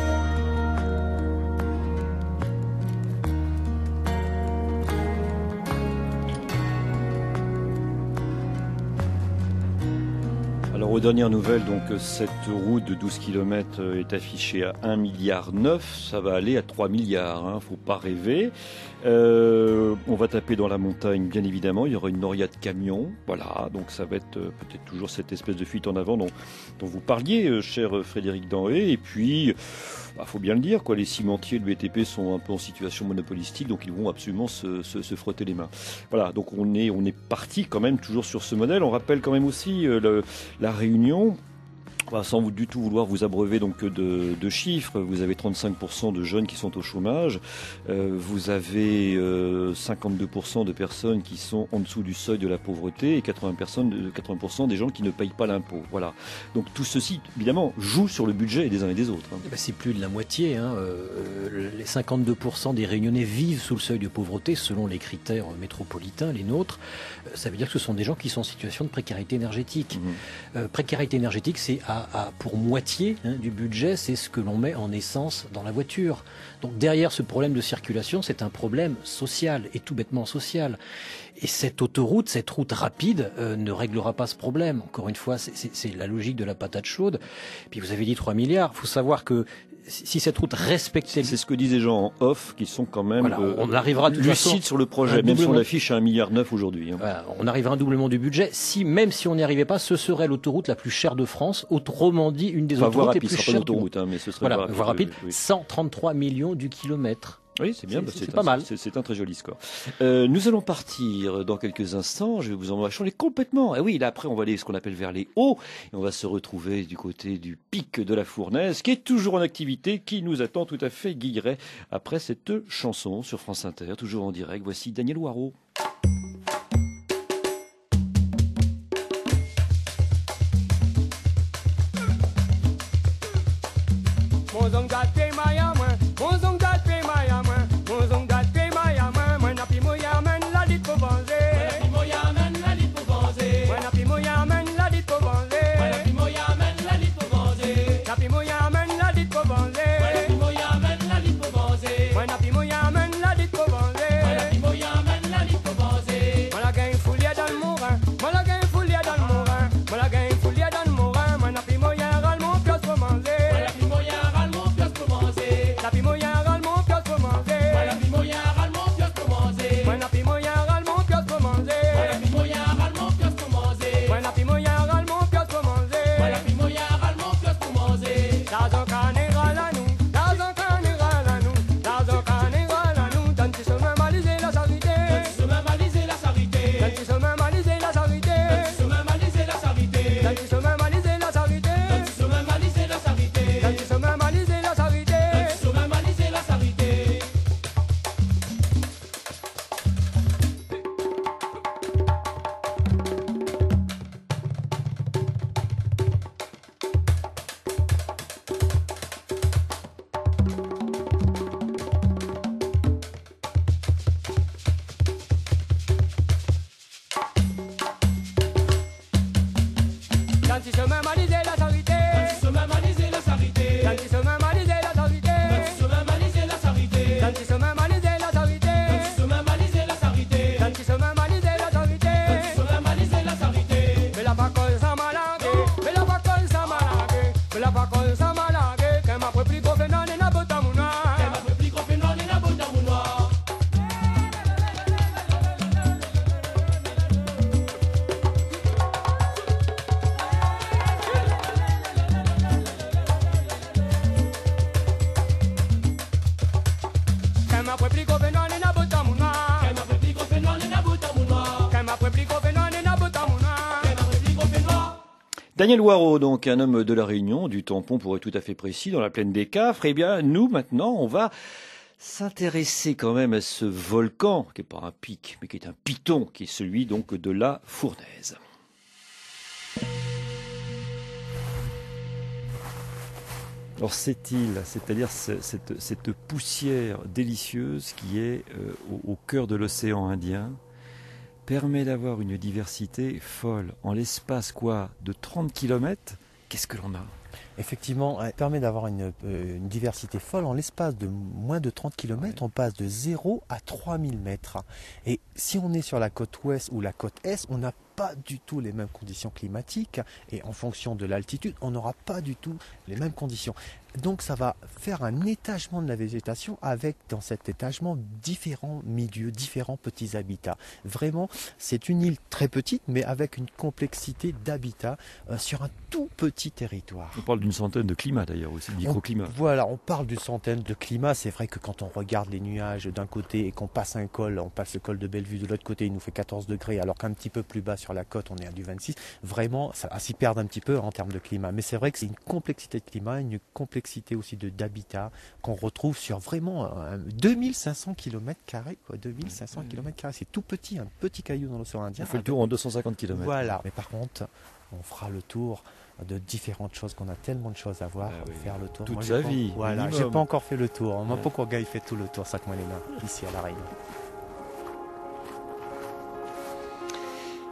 Alors aux dernières nouvelles, donc cette route de douze kilomètres est affichée à un virgule neuf milliard, ça va aller à trois milliards, hein, faut pas rêver. Euh, on va taper dans la montagne, bien évidemment, il y aura une noria de camions, voilà, donc ça va être euh, peut-être toujours cette espèce de fuite en avant dont, dont vous parliez, euh, cher Frédéric Danet, et puis, bah, faut bien le dire, quoi, les cimentiers de B T P sont un peu en situation monopolistique, donc ils vont absolument se, se, se frotter les mains. Voilà, donc on est, on est parti quand même toujours sur ce modèle. On rappelle quand même aussi euh, le, la Réunion. Sans du tout vouloir vous abreuver donc de, de chiffres, vous avez trente-cinq pour cent de jeunes qui sont au chômage, euh, vous avez euh, cinquante-deux pour cent de personnes qui sont en dessous du seuil de la pauvreté et quatre-vingts pour cent des gens qui ne payent pas l'impôt. Voilà. Donc tout ceci, évidemment, joue sur le budget des uns et des autres. Hein. Ben c'est plus de la moitié. Hein. Euh, les cinquante-deux pour cent des Réunionnais vivent sous le seuil de pauvreté selon les critères métropolitains, les nôtres. Euh, ça veut dire que ce sont des gens qui sont en situation de précarité énergétique. Mmh. Euh, précarité énergétique, c'est à à, à pour moitié hein, du budget, c'est ce que l'on met en essence dans la voiture. Donc derrière ce problème de circulation, c'est un problème social, et tout bêtement social. Et cette autoroute, cette route rapide euh, ne réglera pas ce problème. Encore une fois, c'est, c'est, c'est la logique de la patate chaude. Puis vous avez dit trois milliards. Il faut savoir que si cette route respectait... C'est ce que disent les gens en off, qui sont quand même voilà, euh, on arrivera lucides sur le projet, même si on affiche un milliard neuf aujourd'hui. Hein. Voilà, on arrivera à un doublement du budget. Si, même si on n'y arrivait pas, ce serait l'autoroute la plus chère de France. Autrement dit, une des enfin, autoroutes rapide, les plus chères. chères. Pas l'autoroute, hein, mais ce serait voilà, pas voie rapide. Oui. cent trente-trois millions du kilomètre. Oui, c'est bien, c'est, bah, c'est, c'est, c'est pas un, mal. C'est, c'est un très joli score. Euh, nous allons partir dans quelques instants. Je vais vous emmener changer complètement. Et oui, là après, on va aller ce qu'on appelle vers les hauts, et on va se retrouver du côté du pic de la Fournaise, qui est toujours en activité, qui nous attend tout à fait Guilleret après cette chanson sur France Inter, toujours en direct. Voici Daniel Waro. Daniel Waro, donc un homme de la Réunion, du Tampon pour être tout à fait précis, dans la plaine des Cafres. Eh bien, nous, maintenant, on va s'intéresser quand même à ce volcan, qui n'est pas un pic, mais qui est un piton, qui est celui donc de la Fournaise. Alors cette île, c'est-à-dire cette, cette poussière délicieuse qui est euh, au, au cœur de l'océan Indien, permet d'avoir une diversité folle. En l'espace quoi de trente kilomètres, qu'est-ce que l'on a ? Effectivement, elle permet d'avoir une, euh, une diversité folle. En l'espace de moins de trente kilomètres, ouais. On passe de zéro à trois mille mètres. Et si on est sur la côte ouest ou la côte est, on n'a pas du tout les mêmes conditions climatiques. Et en fonction de l'altitude, on n'aura pas du tout les mêmes conditions. Donc ça va faire un étagement de la végétation avec dans cet étagement différents milieux, différents petits habitats. Vraiment, c'est une île très petite mais avec une complexité d'habitats euh, sur un tout petit territoire. On parle d'une centaine de climats d'ailleurs aussi, de microclimats. On, voilà, on parle d'une centaine de climats. C'est vrai que quand on regarde les nuages d'un côté et qu'on passe un col, on passe le col de Bellevue de l'autre côté, il nous fait quatorze degrés alors qu'un petit peu plus bas sur la côte on est à du vingt-six. Vraiment, ça va s'y perdre un petit peu en termes de climat. Mais c'est vrai que c'est une complexité de climat, une complexité aussi de d'habitat qu'on retrouve sur vraiment euh, deux mille cinq cents kilomètres carrés, quoi. deux mille cinq cents kilomètres carrés, c'est tout petit, un petit caillou dans l'océan Indien. On fait le tour en deux cent cinquante kilomètres. Voilà, mais par contre, on fera le tour de différentes choses, qu'on a tellement de choses à voir, ah oui. Faire le tour. Toute Moi, sa pas, vie. Voilà, minimum. J'ai pas encore fait le tour. On m'a pas encore gars, il fait tout le tour, ça que moi les mains, ici à La Réunion.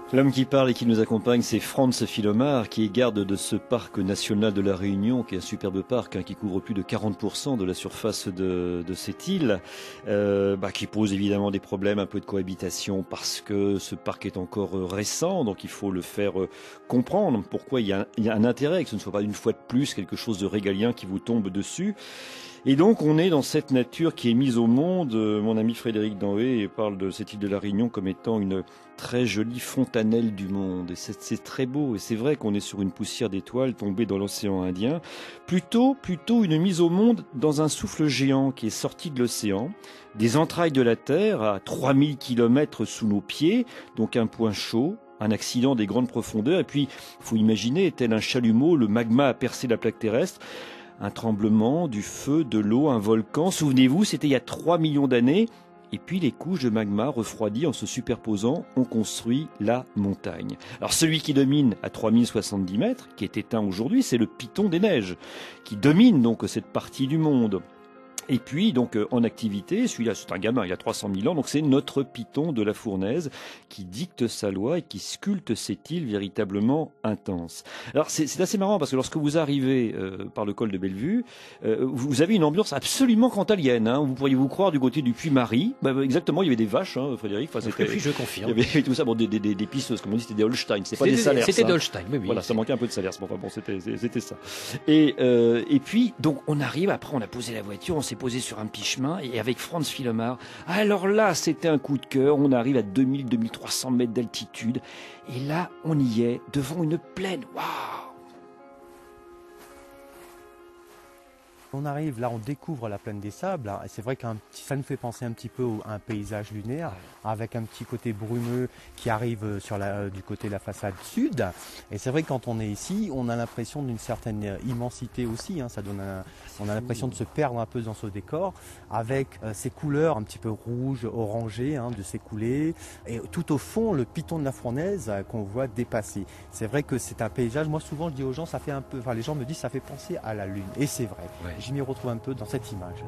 L'homme qui parle et qui nous accompagne, c'est Franz Filomar, qui est garde de ce parc national de la Réunion, qui est un superbe parc hein, qui couvre plus de quarante pour cent de la surface de, de cette île, euh, bah, qui pose évidemment des problèmes un peu de cohabitation parce que ce parc est encore récent, donc il faut le faire comprendre pourquoi il y a, il y a un intérêt, que ce ne soit pas une fois de plus quelque chose de régalien qui vous tombe dessus. Et donc on est dans cette nature qui est mise au monde. Mon ami Frédéric Danhé parle de cette île de la Réunion comme étant une très jolie fontanelle du monde. Et c'est, c'est très beau. Et c'est vrai qu'on est sur une poussière d'étoiles tombée dans l'océan Indien. Plutôt, plutôt une mise au monde dans un souffle géant qui est sorti de l'océan, des entrailles de la Terre à trois mille kilomètres sous nos pieds, donc un point chaud. Un accident des grandes profondeurs. Et puis, il faut imaginer, tel un chalumeau, le magma a percé la plaque terrestre. Un tremblement, du feu, de l'eau, un volcan. Souvenez-vous, c'était il y a trois millions d'années. Et puis les couches de magma refroidies en se superposant ont construit la montagne. Alors celui qui domine à trois mille soixante-dix mètres, qui est éteint aujourd'hui, c'est le Piton des Neiges, qui domine donc cette partie du monde. Et puis, donc, euh, en activité, celui-là, c'est un gamin, il a trois cent mille ans, donc c'est notre Piton de la Fournaise qui dicte sa loi et qui sculpte cette île véritablement intense. Alors, c'est, c'est assez marrant parce que lorsque vous arrivez euh, par le col de Bellevue, euh, vous avez une ambiance absolument cantalienne. Hein. Vous pourriez vous croire du côté du Puy-Marie. Bah, exactement, il y avait des vaches, hein, Frédéric. Enfin, c'était, oui, je confirme. Il y avait tout ça, bon, des, des, des, des pistes, comme on dit, c'était des Holstein. C'était pas des, des salaires. C'était des Holstein, oui, oui. Voilà, ça manquait un peu de salaire. Enfin, bon, c'était, c'était ça. Et, euh, et puis, donc, on arrive, après, on a posé la voiture, on s'est posé sur un petit chemin et avec Franz Filomar, alors là c'était un coup de cœur, on arrive à deux mille à deux mille trois cents mètres d'altitude et là on y est devant une plaine. Waouh! On arrive, là on découvre la plaine des sables, hein, et c'est vrai que ça nous fait penser un petit peu à un paysage lunaire, avec un petit côté brumeux qui arrive sur la, du côté de la façade sud. Et c'est vrai que quand on est ici, on a l'impression d'une certaine immensité aussi, hein, ça donne un, on a l'impression de se perdre un peu dans ce décor, avec euh, ces couleurs un petit peu rouges, orangées, hein, de s'écouler, et tout au fond le Piton de la Fournaise euh, qu'on voit dépasser. C'est vrai que c'est un paysage, moi souvent je dis aux gens, ça fait un peu, enfin les gens me disent ça fait penser à la Lune, et c'est vrai. Ouais. Je m'y retrouve un peu dans cette image.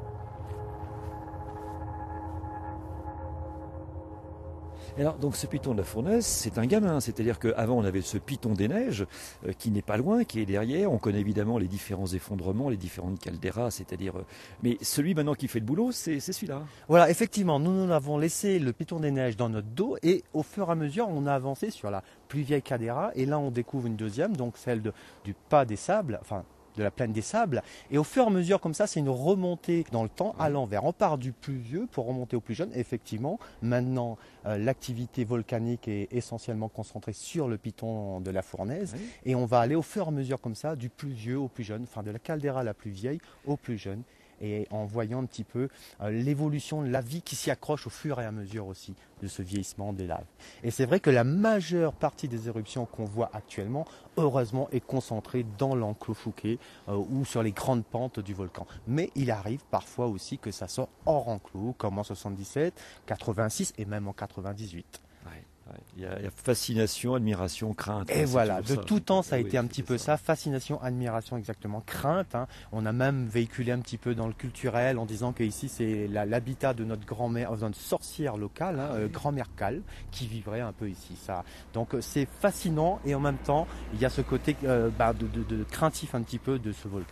Alors, donc ce Piton de la Fournaise, c'est un gamin, c'est-à-dire qu'avant on avait ce Piton des Neiges euh, qui n'est pas loin, qui est derrière. On connaît évidemment les différents effondrements, les différentes calderas, c'est-à-dire. Euh, mais celui maintenant qui fait le boulot, c'est, c'est celui-là. Voilà, effectivement, nous nous avons laissé le Piton des Neiges dans notre dos et au fur et à mesure, on a avancé sur la plus vieille caldera et là on découvre une deuxième, donc celle de, du Pas des Sables, enfin. de la plaine des sables, et au fur et à mesure comme ça c'est une remontée dans le temps à l'envers. On part du plus vieux pour remonter au plus jeune. Effectivement, maintenant euh, l'activité volcanique est essentiellement concentrée sur le Piton de la Fournaise, oui. Et on va aller au fur et à mesure comme ça du plus vieux au plus jeune, enfin de la caldeira la plus vieille au plus jeune, et en voyant un petit peu euh, l'évolution de la vie qui s'y accroche au fur et à mesure aussi de ce vieillissement des laves. Et c'est vrai que la majeure partie des éruptions qu'on voit actuellement, heureusement, est concentrée dans l'enclos Fouquet euh, ou sur les grandes pentes du volcan. Mais il arrive parfois aussi que ça sort hors enclos, comme en soixante-dix-sept, quatre-vingt-six et même en quatre-vingt-dix-huit. Ouais. Il y, a, il y a fascination, admiration, crainte. Et hein, voilà, de ça. tout temps ça a oui, été un petit peu ça. ça, fascination, admiration, exactement, crainte. Hein. On a même véhiculé un petit peu dans le culturel en disant que ici c'est la, l'habitat de notre grand-mère, de notre sorcière locale, hein, ah, oui. euh, grand-mère Cal, qui vivrait un peu ici. Ça. Donc c'est fascinant et en même temps il y a ce côté euh, bah, de, de, de craintif un petit peu de ce volcan.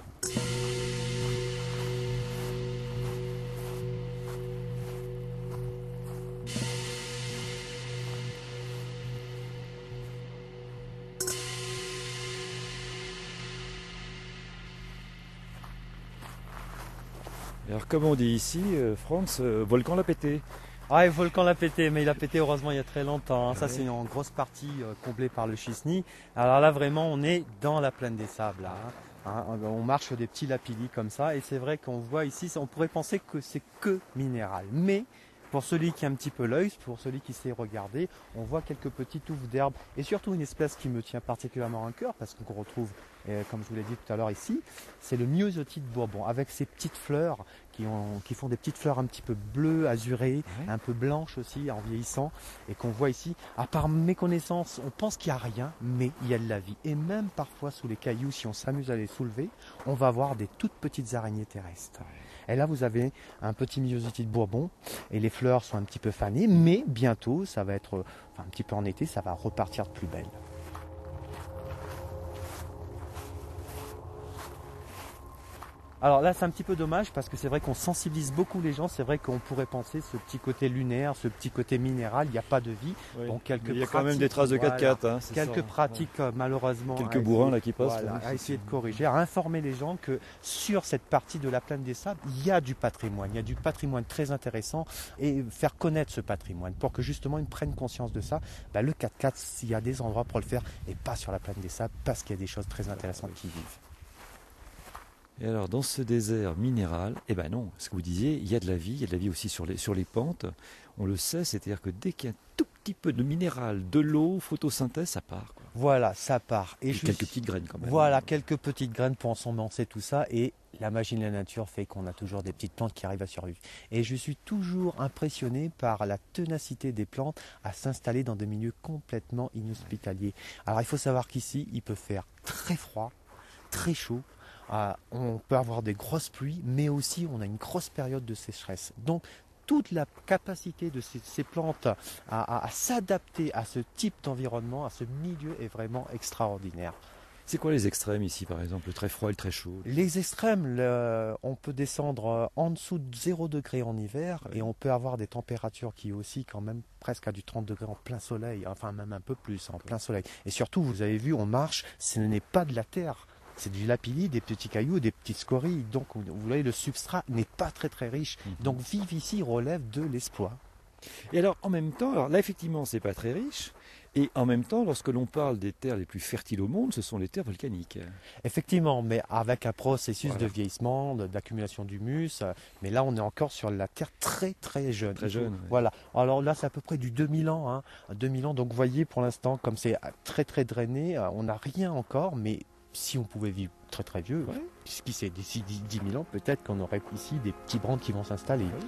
Alors comme on dit ici, euh, Franz, euh, volcan l'a pété. Ah, le volcan l'a pété, mais il a pété heureusement il y a très longtemps. Hein. Ça, c'est en grosse partie euh, comblée par le schisny. Alors là, vraiment, on est dans la plaine des sables. Là, hein. Hein, on marche sur des petits lapillis comme ça. Et c'est vrai qu'on voit ici, on pourrait penser que c'est que minéral. Mais pour celui qui a un petit peu l'œil, pour celui qui sait regarder, on voit quelques petites touffes d'herbe. Et surtout une espèce qui me tient particulièrement à cœur, parce qu'on retrouve, euh, comme je vous l'ai dit tout à l'heure ici, c'est le myosotide bourbon, avec ces petites fleurs qui, ont, qui font des petites fleurs un petit peu bleues, azurées, ouais. un peu blanches aussi en vieillissant, et qu'on voit ici. À part méconnaissance, on pense qu'il n'y a rien, mais il y a de la vie. Et même parfois sous les cailloux, si on s'amuse à les soulever, on va voir des toutes petites araignées terrestres. Et là, vous avez un petit Myosotis de Bourbon, et les fleurs sont un petit peu fanées, mais bientôt, ça va être, enfin un petit peu en été, ça va repartir de plus belle. Alors là, c'est un petit peu dommage parce que c'est vrai qu'on sensibilise beaucoup les gens. C'est vrai qu'on pourrait penser ce petit côté lunaire, ce petit côté minéral, il n'y a pas de vie. Oui. Bon, quelques il y a quand même des traces de quatre quatre. Hein, quelques ça. pratiques, ouais. malheureusement. Quelques bourrins là qui passent. Voilà, là, à essayer de corriger, à informer les gens que sur cette partie de la plaine des Sables, il y a du patrimoine. Il y a du patrimoine très intéressant et faire connaître ce patrimoine pour que justement ils prennent conscience de ça. Bah, le quatre quatre, il y a des endroits pour le faire et pas sur la plaine des Sables parce qu'il y a des choses très intéressantes qui vivent. Et alors, dans ce désert minéral, eh ben non, ce que vous disiez, il y a de la vie, il y a de la vie aussi sur les, sur les pentes. On le sait, c'est-à-dire que dès qu'il y a un tout petit peu de minéral, de l'eau, photosynthèse, ça part. Quoi. Voilà, ça part. Et, et juste, quelques petites graines quand même. Voilà, quelques petites graines pour ensemencer tout ça. Et la magie de la nature fait qu'on a toujours des petites plantes qui arrivent à survivre. Et je suis toujours impressionné par la ténacité des plantes à s'installer dans des milieux complètement inhospitaliers. Alors, il faut savoir qu'ici, il peut faire très froid, très chaud. Euh, on peut avoir des grosses pluies, mais aussi on a une grosse période de sécheresse. Donc toute la capacité de ces, ces plantes à, à, à s'adapter à ce type d'environnement, à ce milieu est vraiment extraordinaire. C'est quoi les extrêmes ici par exemple, le très froid et le très chaud? Les extrêmes, le, on peut descendre en dessous de zéro degré en hiver ouais. et on peut avoir des températures qui aussi quand même presque à du trente degrés en plein soleil, enfin même un peu plus en plein soleil. Et surtout vous avez vu, on marche, ce n'est pas de la terre. C'est du lapilli, des petits cailloux, des petites scories. Donc, vous voyez, le substrat n'est pas très très riche. Mmh. Donc, vivre ici relève de l'exploit. Et alors, en même temps, alors là, effectivement, c'est pas très riche. Et en même temps, lorsque l'on parle des terres les plus fertiles au monde, ce sont les terres volcaniques. Effectivement, mais avec un processus voilà. de vieillissement, d'accumulation d'humus. Mais là, on est encore sur la terre très très jeune. Très jeune. Oui. Voilà. Alors là, c'est à peu près du deux mille ans. Hein. deux mille ans. Donc, vous voyez, pour l'instant, comme c'est très très drainé, on n'a rien encore, mais si on pouvait vivre très très vieux, ouais. qui sait, d'ici dix mille ans, peut-être qu'on aurait ici des petits brands qui vont s'installer. Ouais.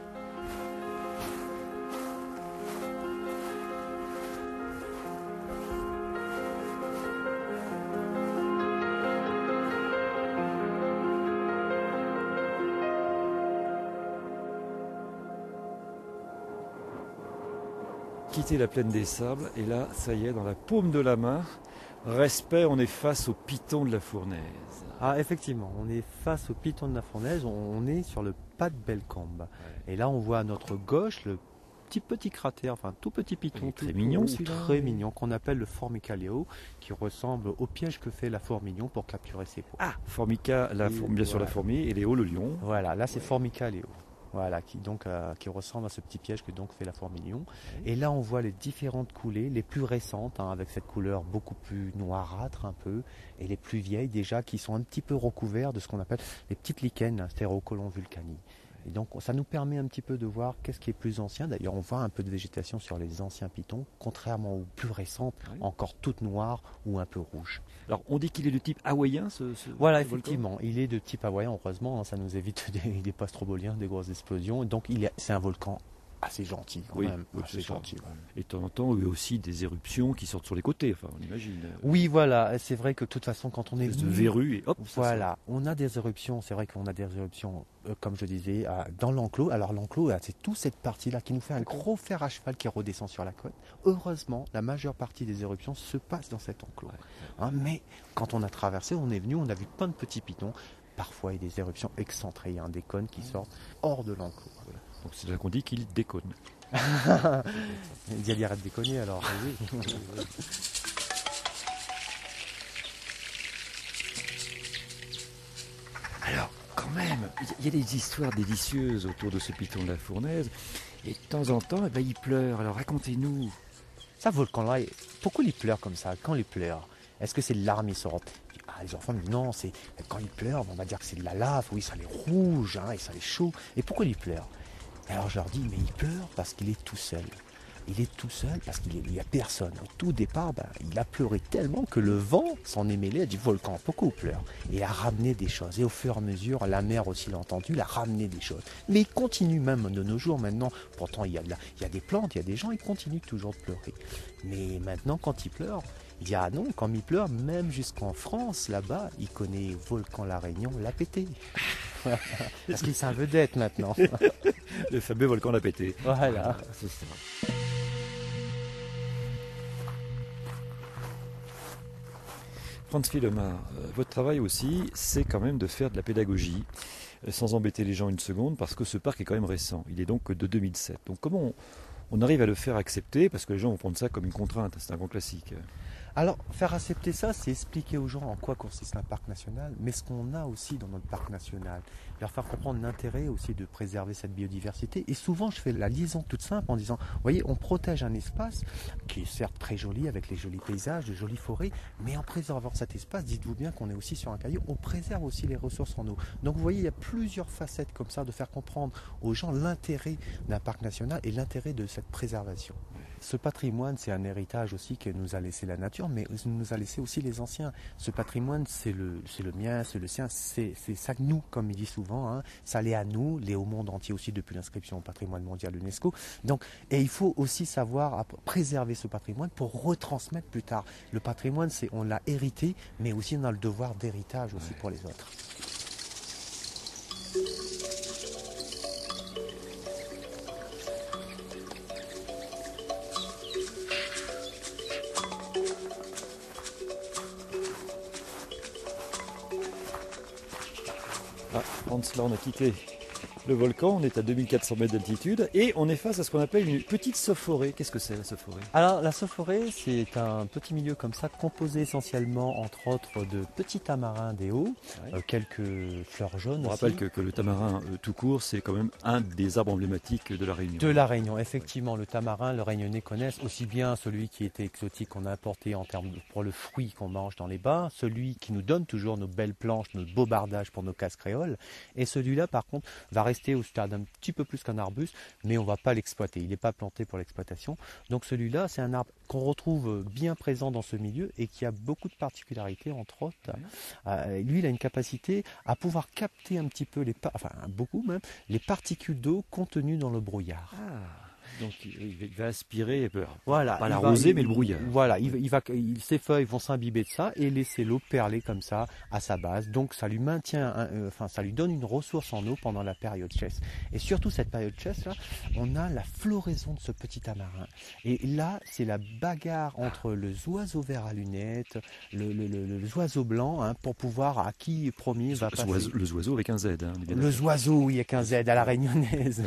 Quitter la plaine des Sables, et là, ça y est, dans la paume de la main, respect, on est face au piton de la Fournaise. Ah, effectivement, on est face au piton de la Fournaise, on est sur le pas de Bellecombe. Ouais. Et là, on voit à notre gauche le petit petit cratère, enfin tout petit piton, très mignon, celui-là. Très mignon, qu'on appelle le Formica leo, qui ressemble au piège que fait la fourmilion pour capturer ses peaux. Ah, Formica, la fourmi, bien sûr voilà. La fourmi, et Léo le lion. Voilà, là c'est ouais. Formica leo. Voilà, qui, donc, euh, qui ressemble à ce petit piège que donc fait la fourmilion. Oui. Et là, on voit les différentes coulées, les plus récentes, hein, avec cette couleur beaucoup plus noirâtre un peu, et les plus vieilles déjà, qui sont un petit peu recouvertes de ce qu'on appelle les petites lichens, stérocolon vulcani. Et donc, ça nous permet un petit peu de voir qu'est-ce qui est plus ancien. D'ailleurs, on voit un peu de végétation sur les anciens pitons, contrairement aux plus récentes, oui. encore toutes noires ou un peu rouges. Alors, on dit qu'il est de type hawaïen, ce, ce Voilà, ce effectivement, volcan. Il est de type hawaïen, heureusement, hein, ça nous évite des, des pastroboliens, des grosses explosions. Donc, il est, c'est un volcan assez gentil, quand oui, même. Oui, assez gentil. Ouais. Et de temps en temps, il y a aussi des éruptions qui sortent sur les côtés, enfin, on imagine. Oui, voilà, c'est vrai que de toute façon, quand on est venu... de verrues et hop, voilà, on a des éruptions, c'est vrai qu'on a des éruptions, euh, comme je disais, euh, dans l'enclos. Alors, l'enclos, c'est toute cette partie-là qui nous fait un gros fer à cheval qui redescend sur la côte. Heureusement, la majeure partie des éruptions se passe dans cet enclos. Ouais. Hein, mais quand on a traversé, on est venu, on a vu plein de petits pitons. Parfois, il y a des éruptions excentrées, hein, des cônes qui sortent hors de l'enclos. Voilà. Donc, c'est là qu'on dit qu'il déconne. Il y a arrête de déconner alors. Oui. Alors, quand même, il y a des histoires délicieuses autour de ce piton de la Fournaise. Et de temps en temps, eh ben, il pleure. Alors, racontez-nous. Ça, volcan-là, pourquoi il pleure comme ça? Quand il pleure, est-ce que c'est de l'arme qui sort? Ah, les enfants me disent non, c'est quand il pleure, on va dire que c'est de la lave. Oui, ça est rouge, hein, et ça est chaud. Et pourquoi il pleure? Alors je leur dis, mais il pleure parce qu'il est tout seul. il est tout seul parce qu'il n'y a personne. Au tout départ, ben, il a pleuré tellement que le vent s'en est mêlé, a dit volcan, pourquoi on pleure? Et il a ramené des choses. Et au fur et à mesure, la mer aussi l'a entendu, il a ramené des choses. Mais il continue même de nos jours maintenant. Pourtant, il y a, de la, il y a des plantes, il y a des gens, ils continuent toujours de pleurer. Mais maintenant, quand il pleure, il dit ah non, quand il pleure, même jusqu'en France, là-bas, il connaît volcan La Réunion, l'a pété. Parce qu'il s'en vedette maintenant. Le fameux volcan l'a pété. Voilà. C'est ça. Franz Filemar, votre travail aussi, c'est quand même de faire de la pédagogie, sans embêter les gens une seconde, parce que ce parc est quand même récent. Il est donc de deux mille sept. Donc comment on, on arrive à le faire accepter? Parce que les gens vont prendre ça comme une contrainte, c'est un grand classique. Alors, faire accepter ça, c'est expliquer aux gens en quoi consiste un parc national, mais ce qu'on a aussi dans notre parc national. Leur faire comprendre l'intérêt aussi de préserver cette biodiversité. Et souvent, je fais la liaison toute simple en disant, vous voyez, on protège un espace qui est certes très joli, avec les jolis paysages, de jolies forêts, mais en préservant cet espace, dites-vous bien qu'on est aussi sur un caillou, on préserve aussi les ressources en eau. Donc, vous voyez, il y a plusieurs facettes comme ça de faire comprendre aux gens l'intérêt d'un parc national et l'intérêt de cette préservation. Ce patrimoine, c'est un héritage aussi que nous a laissé la nature, mais nous a laissé aussi les anciens. Ce patrimoine, c'est le, c'est le mien, c'est le sien, c'est, c'est ça que nous, comme il dit souvent, hein, ça l'est à nous, l'est au monde entier aussi depuis l'inscription au patrimoine mondial UNESCO. Donc, et il faut aussi savoir préserver ce patrimoine pour retransmettre plus tard. Le patrimoine, c'est, on l'a hérité, mais aussi on a le devoir d'héritage aussi pour les autres. Ah, Franz, là on a quitté le volcan, on est à deux mille quatre cents mètres d'altitude et on est face à ce qu'on appelle une petite sauf-forêt. Qu'est-ce que c'est la sauf-forêt? Alors la sauf-forêt, c'est un petit milieu comme ça, composé essentiellement entre autres de petits tamarins des hauts, ouais. euh, quelques fleurs jaunes. On aussi. rappelle que, que le tamarin euh, tout court, c'est quand même un des arbres emblématiques de la Réunion. De la Réunion, effectivement, le tamarin, le Réunionnais connaissent aussi bien celui qui était exotique qu'on a apporté en termes de, pour le fruit qu'on mange dans les bains, celui qui nous donne toujours nos belles planches, nos beaux bardages pour nos cases créoles, et celui-là par contre va rester au stade un petit peu plus qu'un arbuste, mais on ne va pas l'exploiter, il n'est pas planté pour l'exploitation. Donc celui-là, c'est un arbre qu'on retrouve bien présent dans ce milieu et qui a beaucoup de particularités, entre autres. Euh, lui, il a une capacité à pouvoir capter un petit peu, les enfin beaucoup même, les particules d'eau contenues dans le brouillard. Ah. Donc il va aspirer, voilà, pas la rosée, mais le brouillard. Voilà, il, il va, il, ses feuilles vont s'imbiber de ça et laisser l'eau perler comme ça à sa base. Donc ça lui maintient, un, euh, enfin ça lui donne une ressource en eau pendant la période chasse. Et surtout cette période chasse là, on a la floraison de ce petit tamarin. Et là, c'est la bagarre entre le oiseau vert à lunettes, le, le, le, le oiseau blanc, hein, pour pouvoir à qui premier va passer. Le oiseau avec un Z. Hein, le oiseau, oui, avec un Z à la réunionnaise.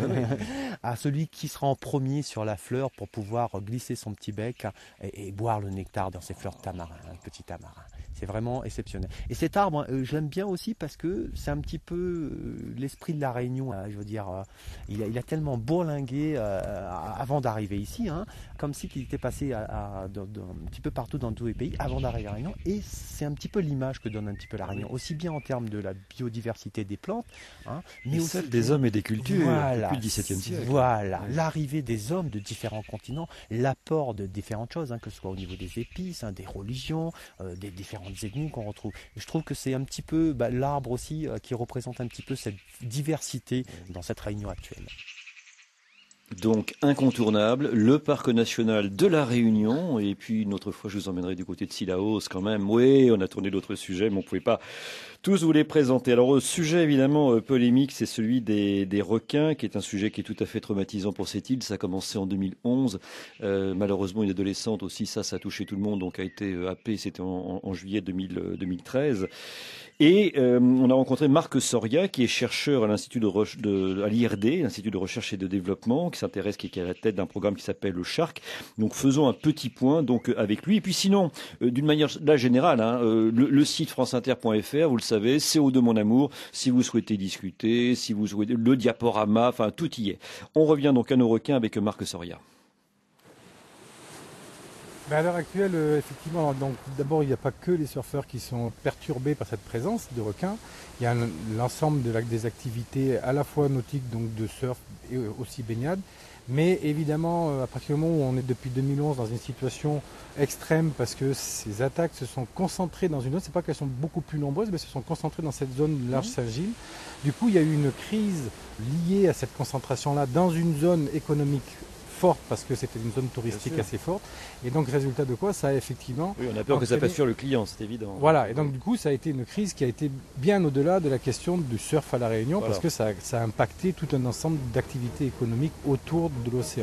À celui qui sera en premier sur la fleur pour pouvoir glisser son petit bec et, et boire le nectar dans ces fleurs de tamarin, un petit tamarin. C'est vraiment exceptionnel. Et cet arbre, euh, je l'aime bien aussi parce que c'est un petit peu euh, l'esprit de la Réunion. Hein, je veux dire, euh, il, a, il a tellement bourlingué euh, avant d'arriver ici, hein, comme si il était passé à, à, dans, dans, un petit peu partout dans tous les pays avant d'arriver à la Réunion. Et c'est un petit peu l'image que donne un petit peu la Réunion, aussi bien en termes de la biodiversité des plantes, hein, mais et aussi celle des hommes et des cultures voilà, depuis le dix-septième siècle. Voilà, ouais. L'arrivée des hommes de différents continents, l'apport de différentes choses, hein, que ce soit au niveau des épices, hein, des religions, euh, des différentes ethnies qu'on retrouve. Et je trouve que c'est un petit peu bah, l'arbre aussi euh, qui représente un petit peu cette diversité dans cette Réunion actuelle. Donc incontournable, le parc national de la Réunion, et puis une autre fois je vous emmènerai du côté de Sillaos quand même. Oui, on a tourné d'autres sujets, mais on ne pouvait pas tous vous les présenter. Alors le sujet évidemment euh, polémique, c'est celui des, des requins, qui est un sujet qui est tout à fait traumatisant pour cette île. Ça a commencé en deux mille onze, euh, malheureusement une adolescente aussi, ça, ça a touché tout le monde, donc a été euh, happée, c'était en, en juillet deux mille, deux mille treize. Et euh, on a rencontré Marc Soria, qui est chercheur à l'Institut de, Re- de à l'I R D, l'Institut de recherche et de développement, qui s'intéresse, qui est à la tête d'un programme qui s'appelle le Shark. Donc faisons un petit point donc avec lui. Et puis sinon, euh, d'une manière là générale, hein, euh, le, le site franceinter point f r, vous le savez, C O deux mon amour. Si vous souhaitez discuter, si vous souhaitez le diaporama, enfin tout y est. On revient donc à nos requins avec Marc Soria. Ben à l'heure actuelle, euh, effectivement, donc d'abord il n'y a pas que les surfeurs qui sont perturbés par cette présence de requins. Il y a un, l'ensemble de la, des activités à la fois nautiques, donc de surf et aussi baignade. Mais évidemment, euh, à partir du moment où on est depuis deux mille onze dans une situation extrême, parce que ces attaques se sont concentrées dans une zone, c'est pas qu'elles sont beaucoup plus nombreuses, mais se sont concentrées dans cette zone large Saint-Gilles. Du coup, il y a eu une crise liée à cette concentration-là dans une zone économique forte, parce que c'était une zone touristique assez forte. Et donc, résultat de quoi, ça a effectivement... Oui, on a peur entraîné... que ça passe sur le client, c'est évident. Voilà, et donc du coup, ça a été une crise qui a été bien au-delà de la question du surf à La Réunion, voilà. Parce que ça, ça a impacté tout un ensemble d'activités économiques autour de l'océan.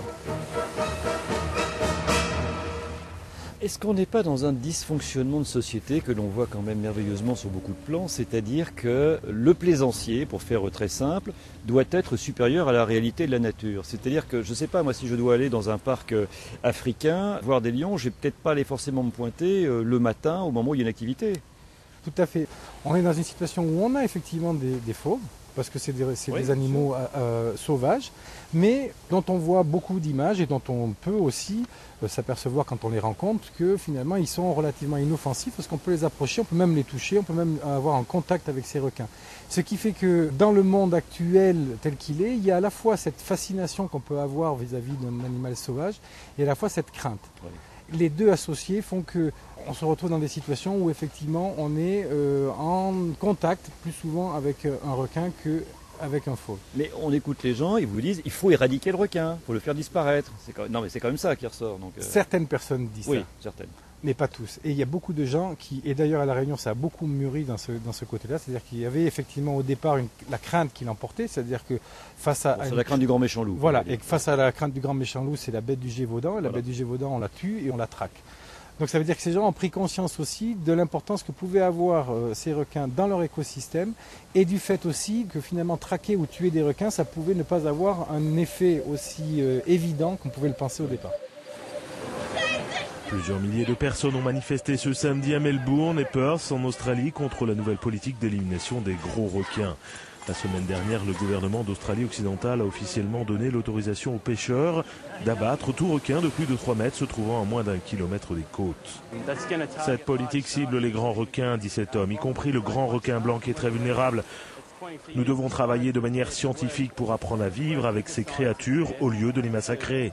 Est-ce qu'on n'est pas dans un dysfonctionnement de société que l'on voit quand même merveilleusement sur beaucoup de plans, c'est-à-dire que le plaisancier, pour faire très simple, doit être supérieur à la réalité de la nature. C'est-à-dire que, je ne sais pas, moi si je dois aller dans un parc africain, voir des lions, je ne vais peut-être pas aller forcément me pointer le matin au moment où il y a une activité. Tout à fait. On est dans une situation où on a effectivement des, des fauves, parce que c'est des, c'est oui, des animaux euh, sauvages, mais dont on voit beaucoup d'images et dont on peut aussi euh, s'apercevoir quand on les rencontre que finalement ils sont relativement inoffensifs parce qu'on peut les approcher, on peut même les toucher, on peut même avoir un contact avec ces requins. Ce qui fait que dans le monde actuel tel qu'il est, il y a à la fois cette fascination qu'on peut avoir vis-à-vis d'un animal sauvage et à la fois cette crainte. Oui. Les deux associés font que on se retrouve dans des situations où effectivement on est euh, en contact plus souvent avec un requin qu'avec un fauve. Mais on écoute les gens, ils vous disent il faut éradiquer le requin, il faut le faire disparaître. C'est quand... Non mais c'est quand même ça qui ressort. Donc, euh... Certaines personnes disent oui, ça. Certaines. Mais pas tous. Et il y a beaucoup de gens qui, et d'ailleurs à La Réunion ça a beaucoup mûri dans ce, dans ce côté-là, c'est-à-dire qu'il y avait effectivement au départ une, la crainte qui l'emportait, c'est-à-dire que face à... Bon, c'est une... la crainte du grand méchant loup. Voilà, et face à la crainte du grand méchant loup, c'est la bête du Gévaudan, et la voilà. bête du Gévaudan on la tue et on la traque. Donc ça veut dire que ces gens ont pris conscience aussi de l'importance que pouvaient avoir euh, ces requins dans leur écosystème et du fait aussi que finalement traquer ou tuer des requins, ça pouvait ne pas avoir un effet aussi euh, évident qu'on pouvait le penser au départ. Plusieurs milliers de personnes ont manifesté ce samedi à Melbourne et Perth en Australie contre la nouvelle politique d'élimination des gros requins. La semaine dernière, le gouvernement d'Australie occidentale a officiellement donné l'autorisation aux pêcheurs d'abattre tout requin de plus de trois mètres se trouvant à moins d'un kilomètre des côtes. Cette politique cible les grands requins, dit cet homme, y compris le grand requin blanc qui est très vulnérable. Nous devons travailler de manière scientifique pour apprendre à vivre avec ces créatures au lieu de les massacrer.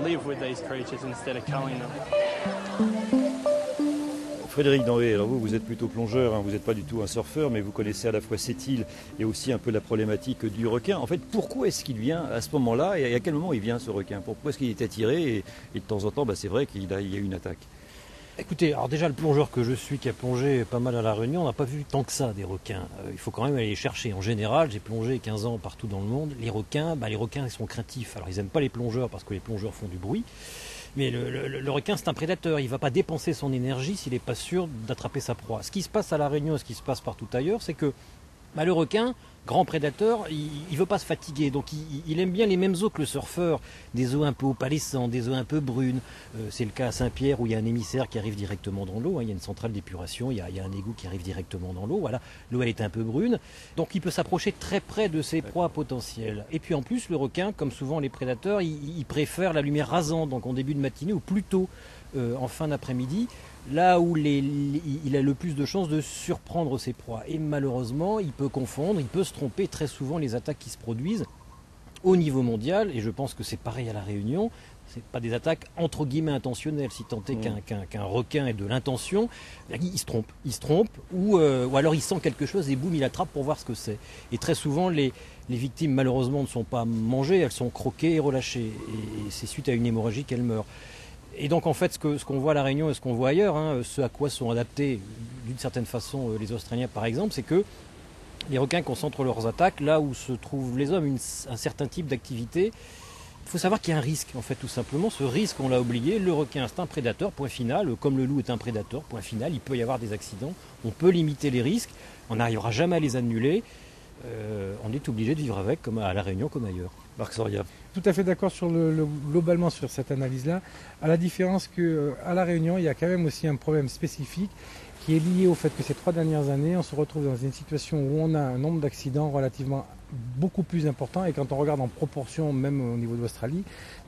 Frédéric Denré, alors vous, vous êtes plutôt plongeur, hein, vous n'êtes pas du tout un surfeur, mais vous connaissez à la fois cette île et aussi un peu la problématique du requin. En fait, pourquoi est-ce qu'il vient à ce moment-là et à quel moment il vient ce requin? Pourquoi est-ce qu'il est attiré et, et de temps en temps, bah, c'est vrai qu'il a, il y a une attaque? Écoutez, alors déjà le plongeur que je suis qui a plongé pas mal à La Réunion, on n'a pas vu tant que ça des requins. Euh, il faut quand même aller les chercher. En général, j'ai plongé quinze ans partout dans le monde. Les requins, bah, les requins ils sont craintifs. Alors ils n'aiment pas les plongeurs parce que les plongeurs font du bruit. Mais le, le, le requin, c'est un prédateur. Il ne va pas dépenser son énergie s'il n'est pas sûr d'attraper sa proie. Ce qui se passe à La Réunion et ce qui se passe partout ailleurs, c'est que bah, le requin, grand prédateur, il ne veut pas se fatiguer. Donc il, il aime bien les mêmes eaux que le surfeur. Des eaux un peu opalescentes, des eaux un peu brunes. Euh, c'est le cas à Saint-Pierre où il y a un émissaire qui arrive directement dans l'eau. Hein. Il y a une centrale d'épuration, il y a, il y a un égout qui arrive directement dans l'eau. Voilà, l'eau elle est un peu brune. Donc il peut s'approcher très près de ses proies potentielles. Et puis en plus, le requin, comme souvent les prédateurs, il, il préfère la lumière rasante, donc en début de matinée ou plutôt euh, en fin d'après-midi. Là où les, les, il a le plus de chances de surprendre ses proies. Et malheureusement, il peut confondre, il peut se tromper très souvent les attaques qui se produisent au niveau mondial. Et je pense que c'est pareil à La Réunion. Ce n'est pas des attaques entre guillemets intentionnelles. Si tant est mmh. qu'un, qu'un, qu'un requin ait de l'intention, il se trompe. Il se trompe ou, euh, ou alors il sent quelque chose et boum, il attrape pour voir ce que c'est. Et très souvent, les, les victimes malheureusement ne sont pas mangées, elles sont croquées et relâchées. Et, et c'est suite à une hémorragie qu'elles meurent. Et donc en fait ce, que, ce qu'on voit à La Réunion et ce qu'on voit ailleurs, hein, ce à quoi sont adaptés d'une certaine façon les Australiens par exemple, c'est que les requins concentrent leurs attaques là où se trouvent les hommes, une, un certain type d'activité. Il faut savoir qu'il y a un risque en fait tout simplement, ce risque on l'a oublié, le requin c'est un prédateur, point final, comme le loup est un prédateur, point final, il peut y avoir des accidents, on peut limiter les risques, on n'arrivera jamais à les annuler, euh, on est obligé de vivre avec comme à La Réunion comme ailleurs. Marc Soria. Tout à fait d'accord sur le, le, globalement sur cette analyse-là, à la différence qu'à La Réunion, il y a quand même aussi un problème spécifique qui est lié au fait que ces trois dernières années, on se retrouve dans une situation où on a un nombre d'accidents relativement beaucoup plus important et quand on regarde en proportion, même au niveau de l'Australie,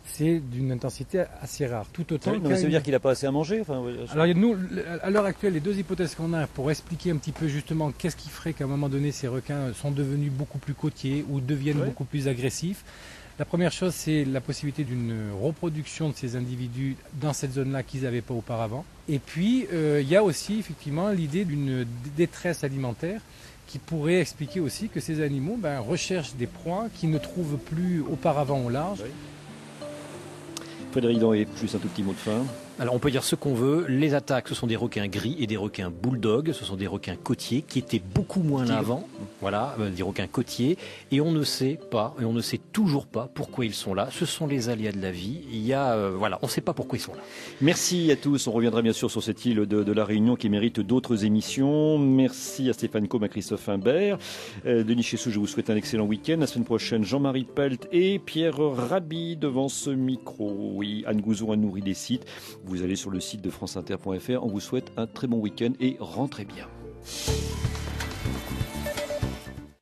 c'est d'une intensité assez rare. Tout autant. Oui, non, mais ça veut dire qu'il n'a pas assez à manger. Enfin, alors nous, à l'heure actuelle, les deux hypothèses qu'on a pour expliquer un petit peu justement qu'est-ce qui ferait qu'à un moment donné ces requins sont devenus beaucoup plus côtiers ou deviennent oui. beaucoup plus agressifs. La première chose, c'est la possibilité d'une reproduction de ces individus dans cette zone-là qu'ils n'avaient pas auparavant. Et puis, euh, il y a aussi effectivement l'idée d'une détresse alimentaire qui pourrait expliquer aussi que ces animaux ben, recherchent des proies qu'ils ne trouvent plus auparavant au large. Oui. Frédéric Danhé, juste un tout petit mot de fin. Alors on peut dire ce qu'on veut, les attaques ce sont des requins gris et des requins bulldog, ce sont des requins côtiers qui étaient beaucoup moins là avant, voilà, des requins côtiers, et on ne sait pas, et on ne sait toujours pas pourquoi ils sont là, ce sont les aléas de la vie, il y a, euh, voilà, on ne sait pas pourquoi ils sont là. Merci à tous, on reviendra bien sûr sur cette île de, de la Réunion qui mérite d'autres émissions, merci à Stéphane Combe, à Christophe Imbert, euh, Denis Chessou, je vous souhaite un excellent week-end, la semaine prochaine Jean-Marie Pelt et Pierre Rabhi devant ce micro, oui, Anne Gouzon a nourri des sites. Vous allez sur le site de france inter point f r. On vous souhaite un très bon week-end et rentrez bien.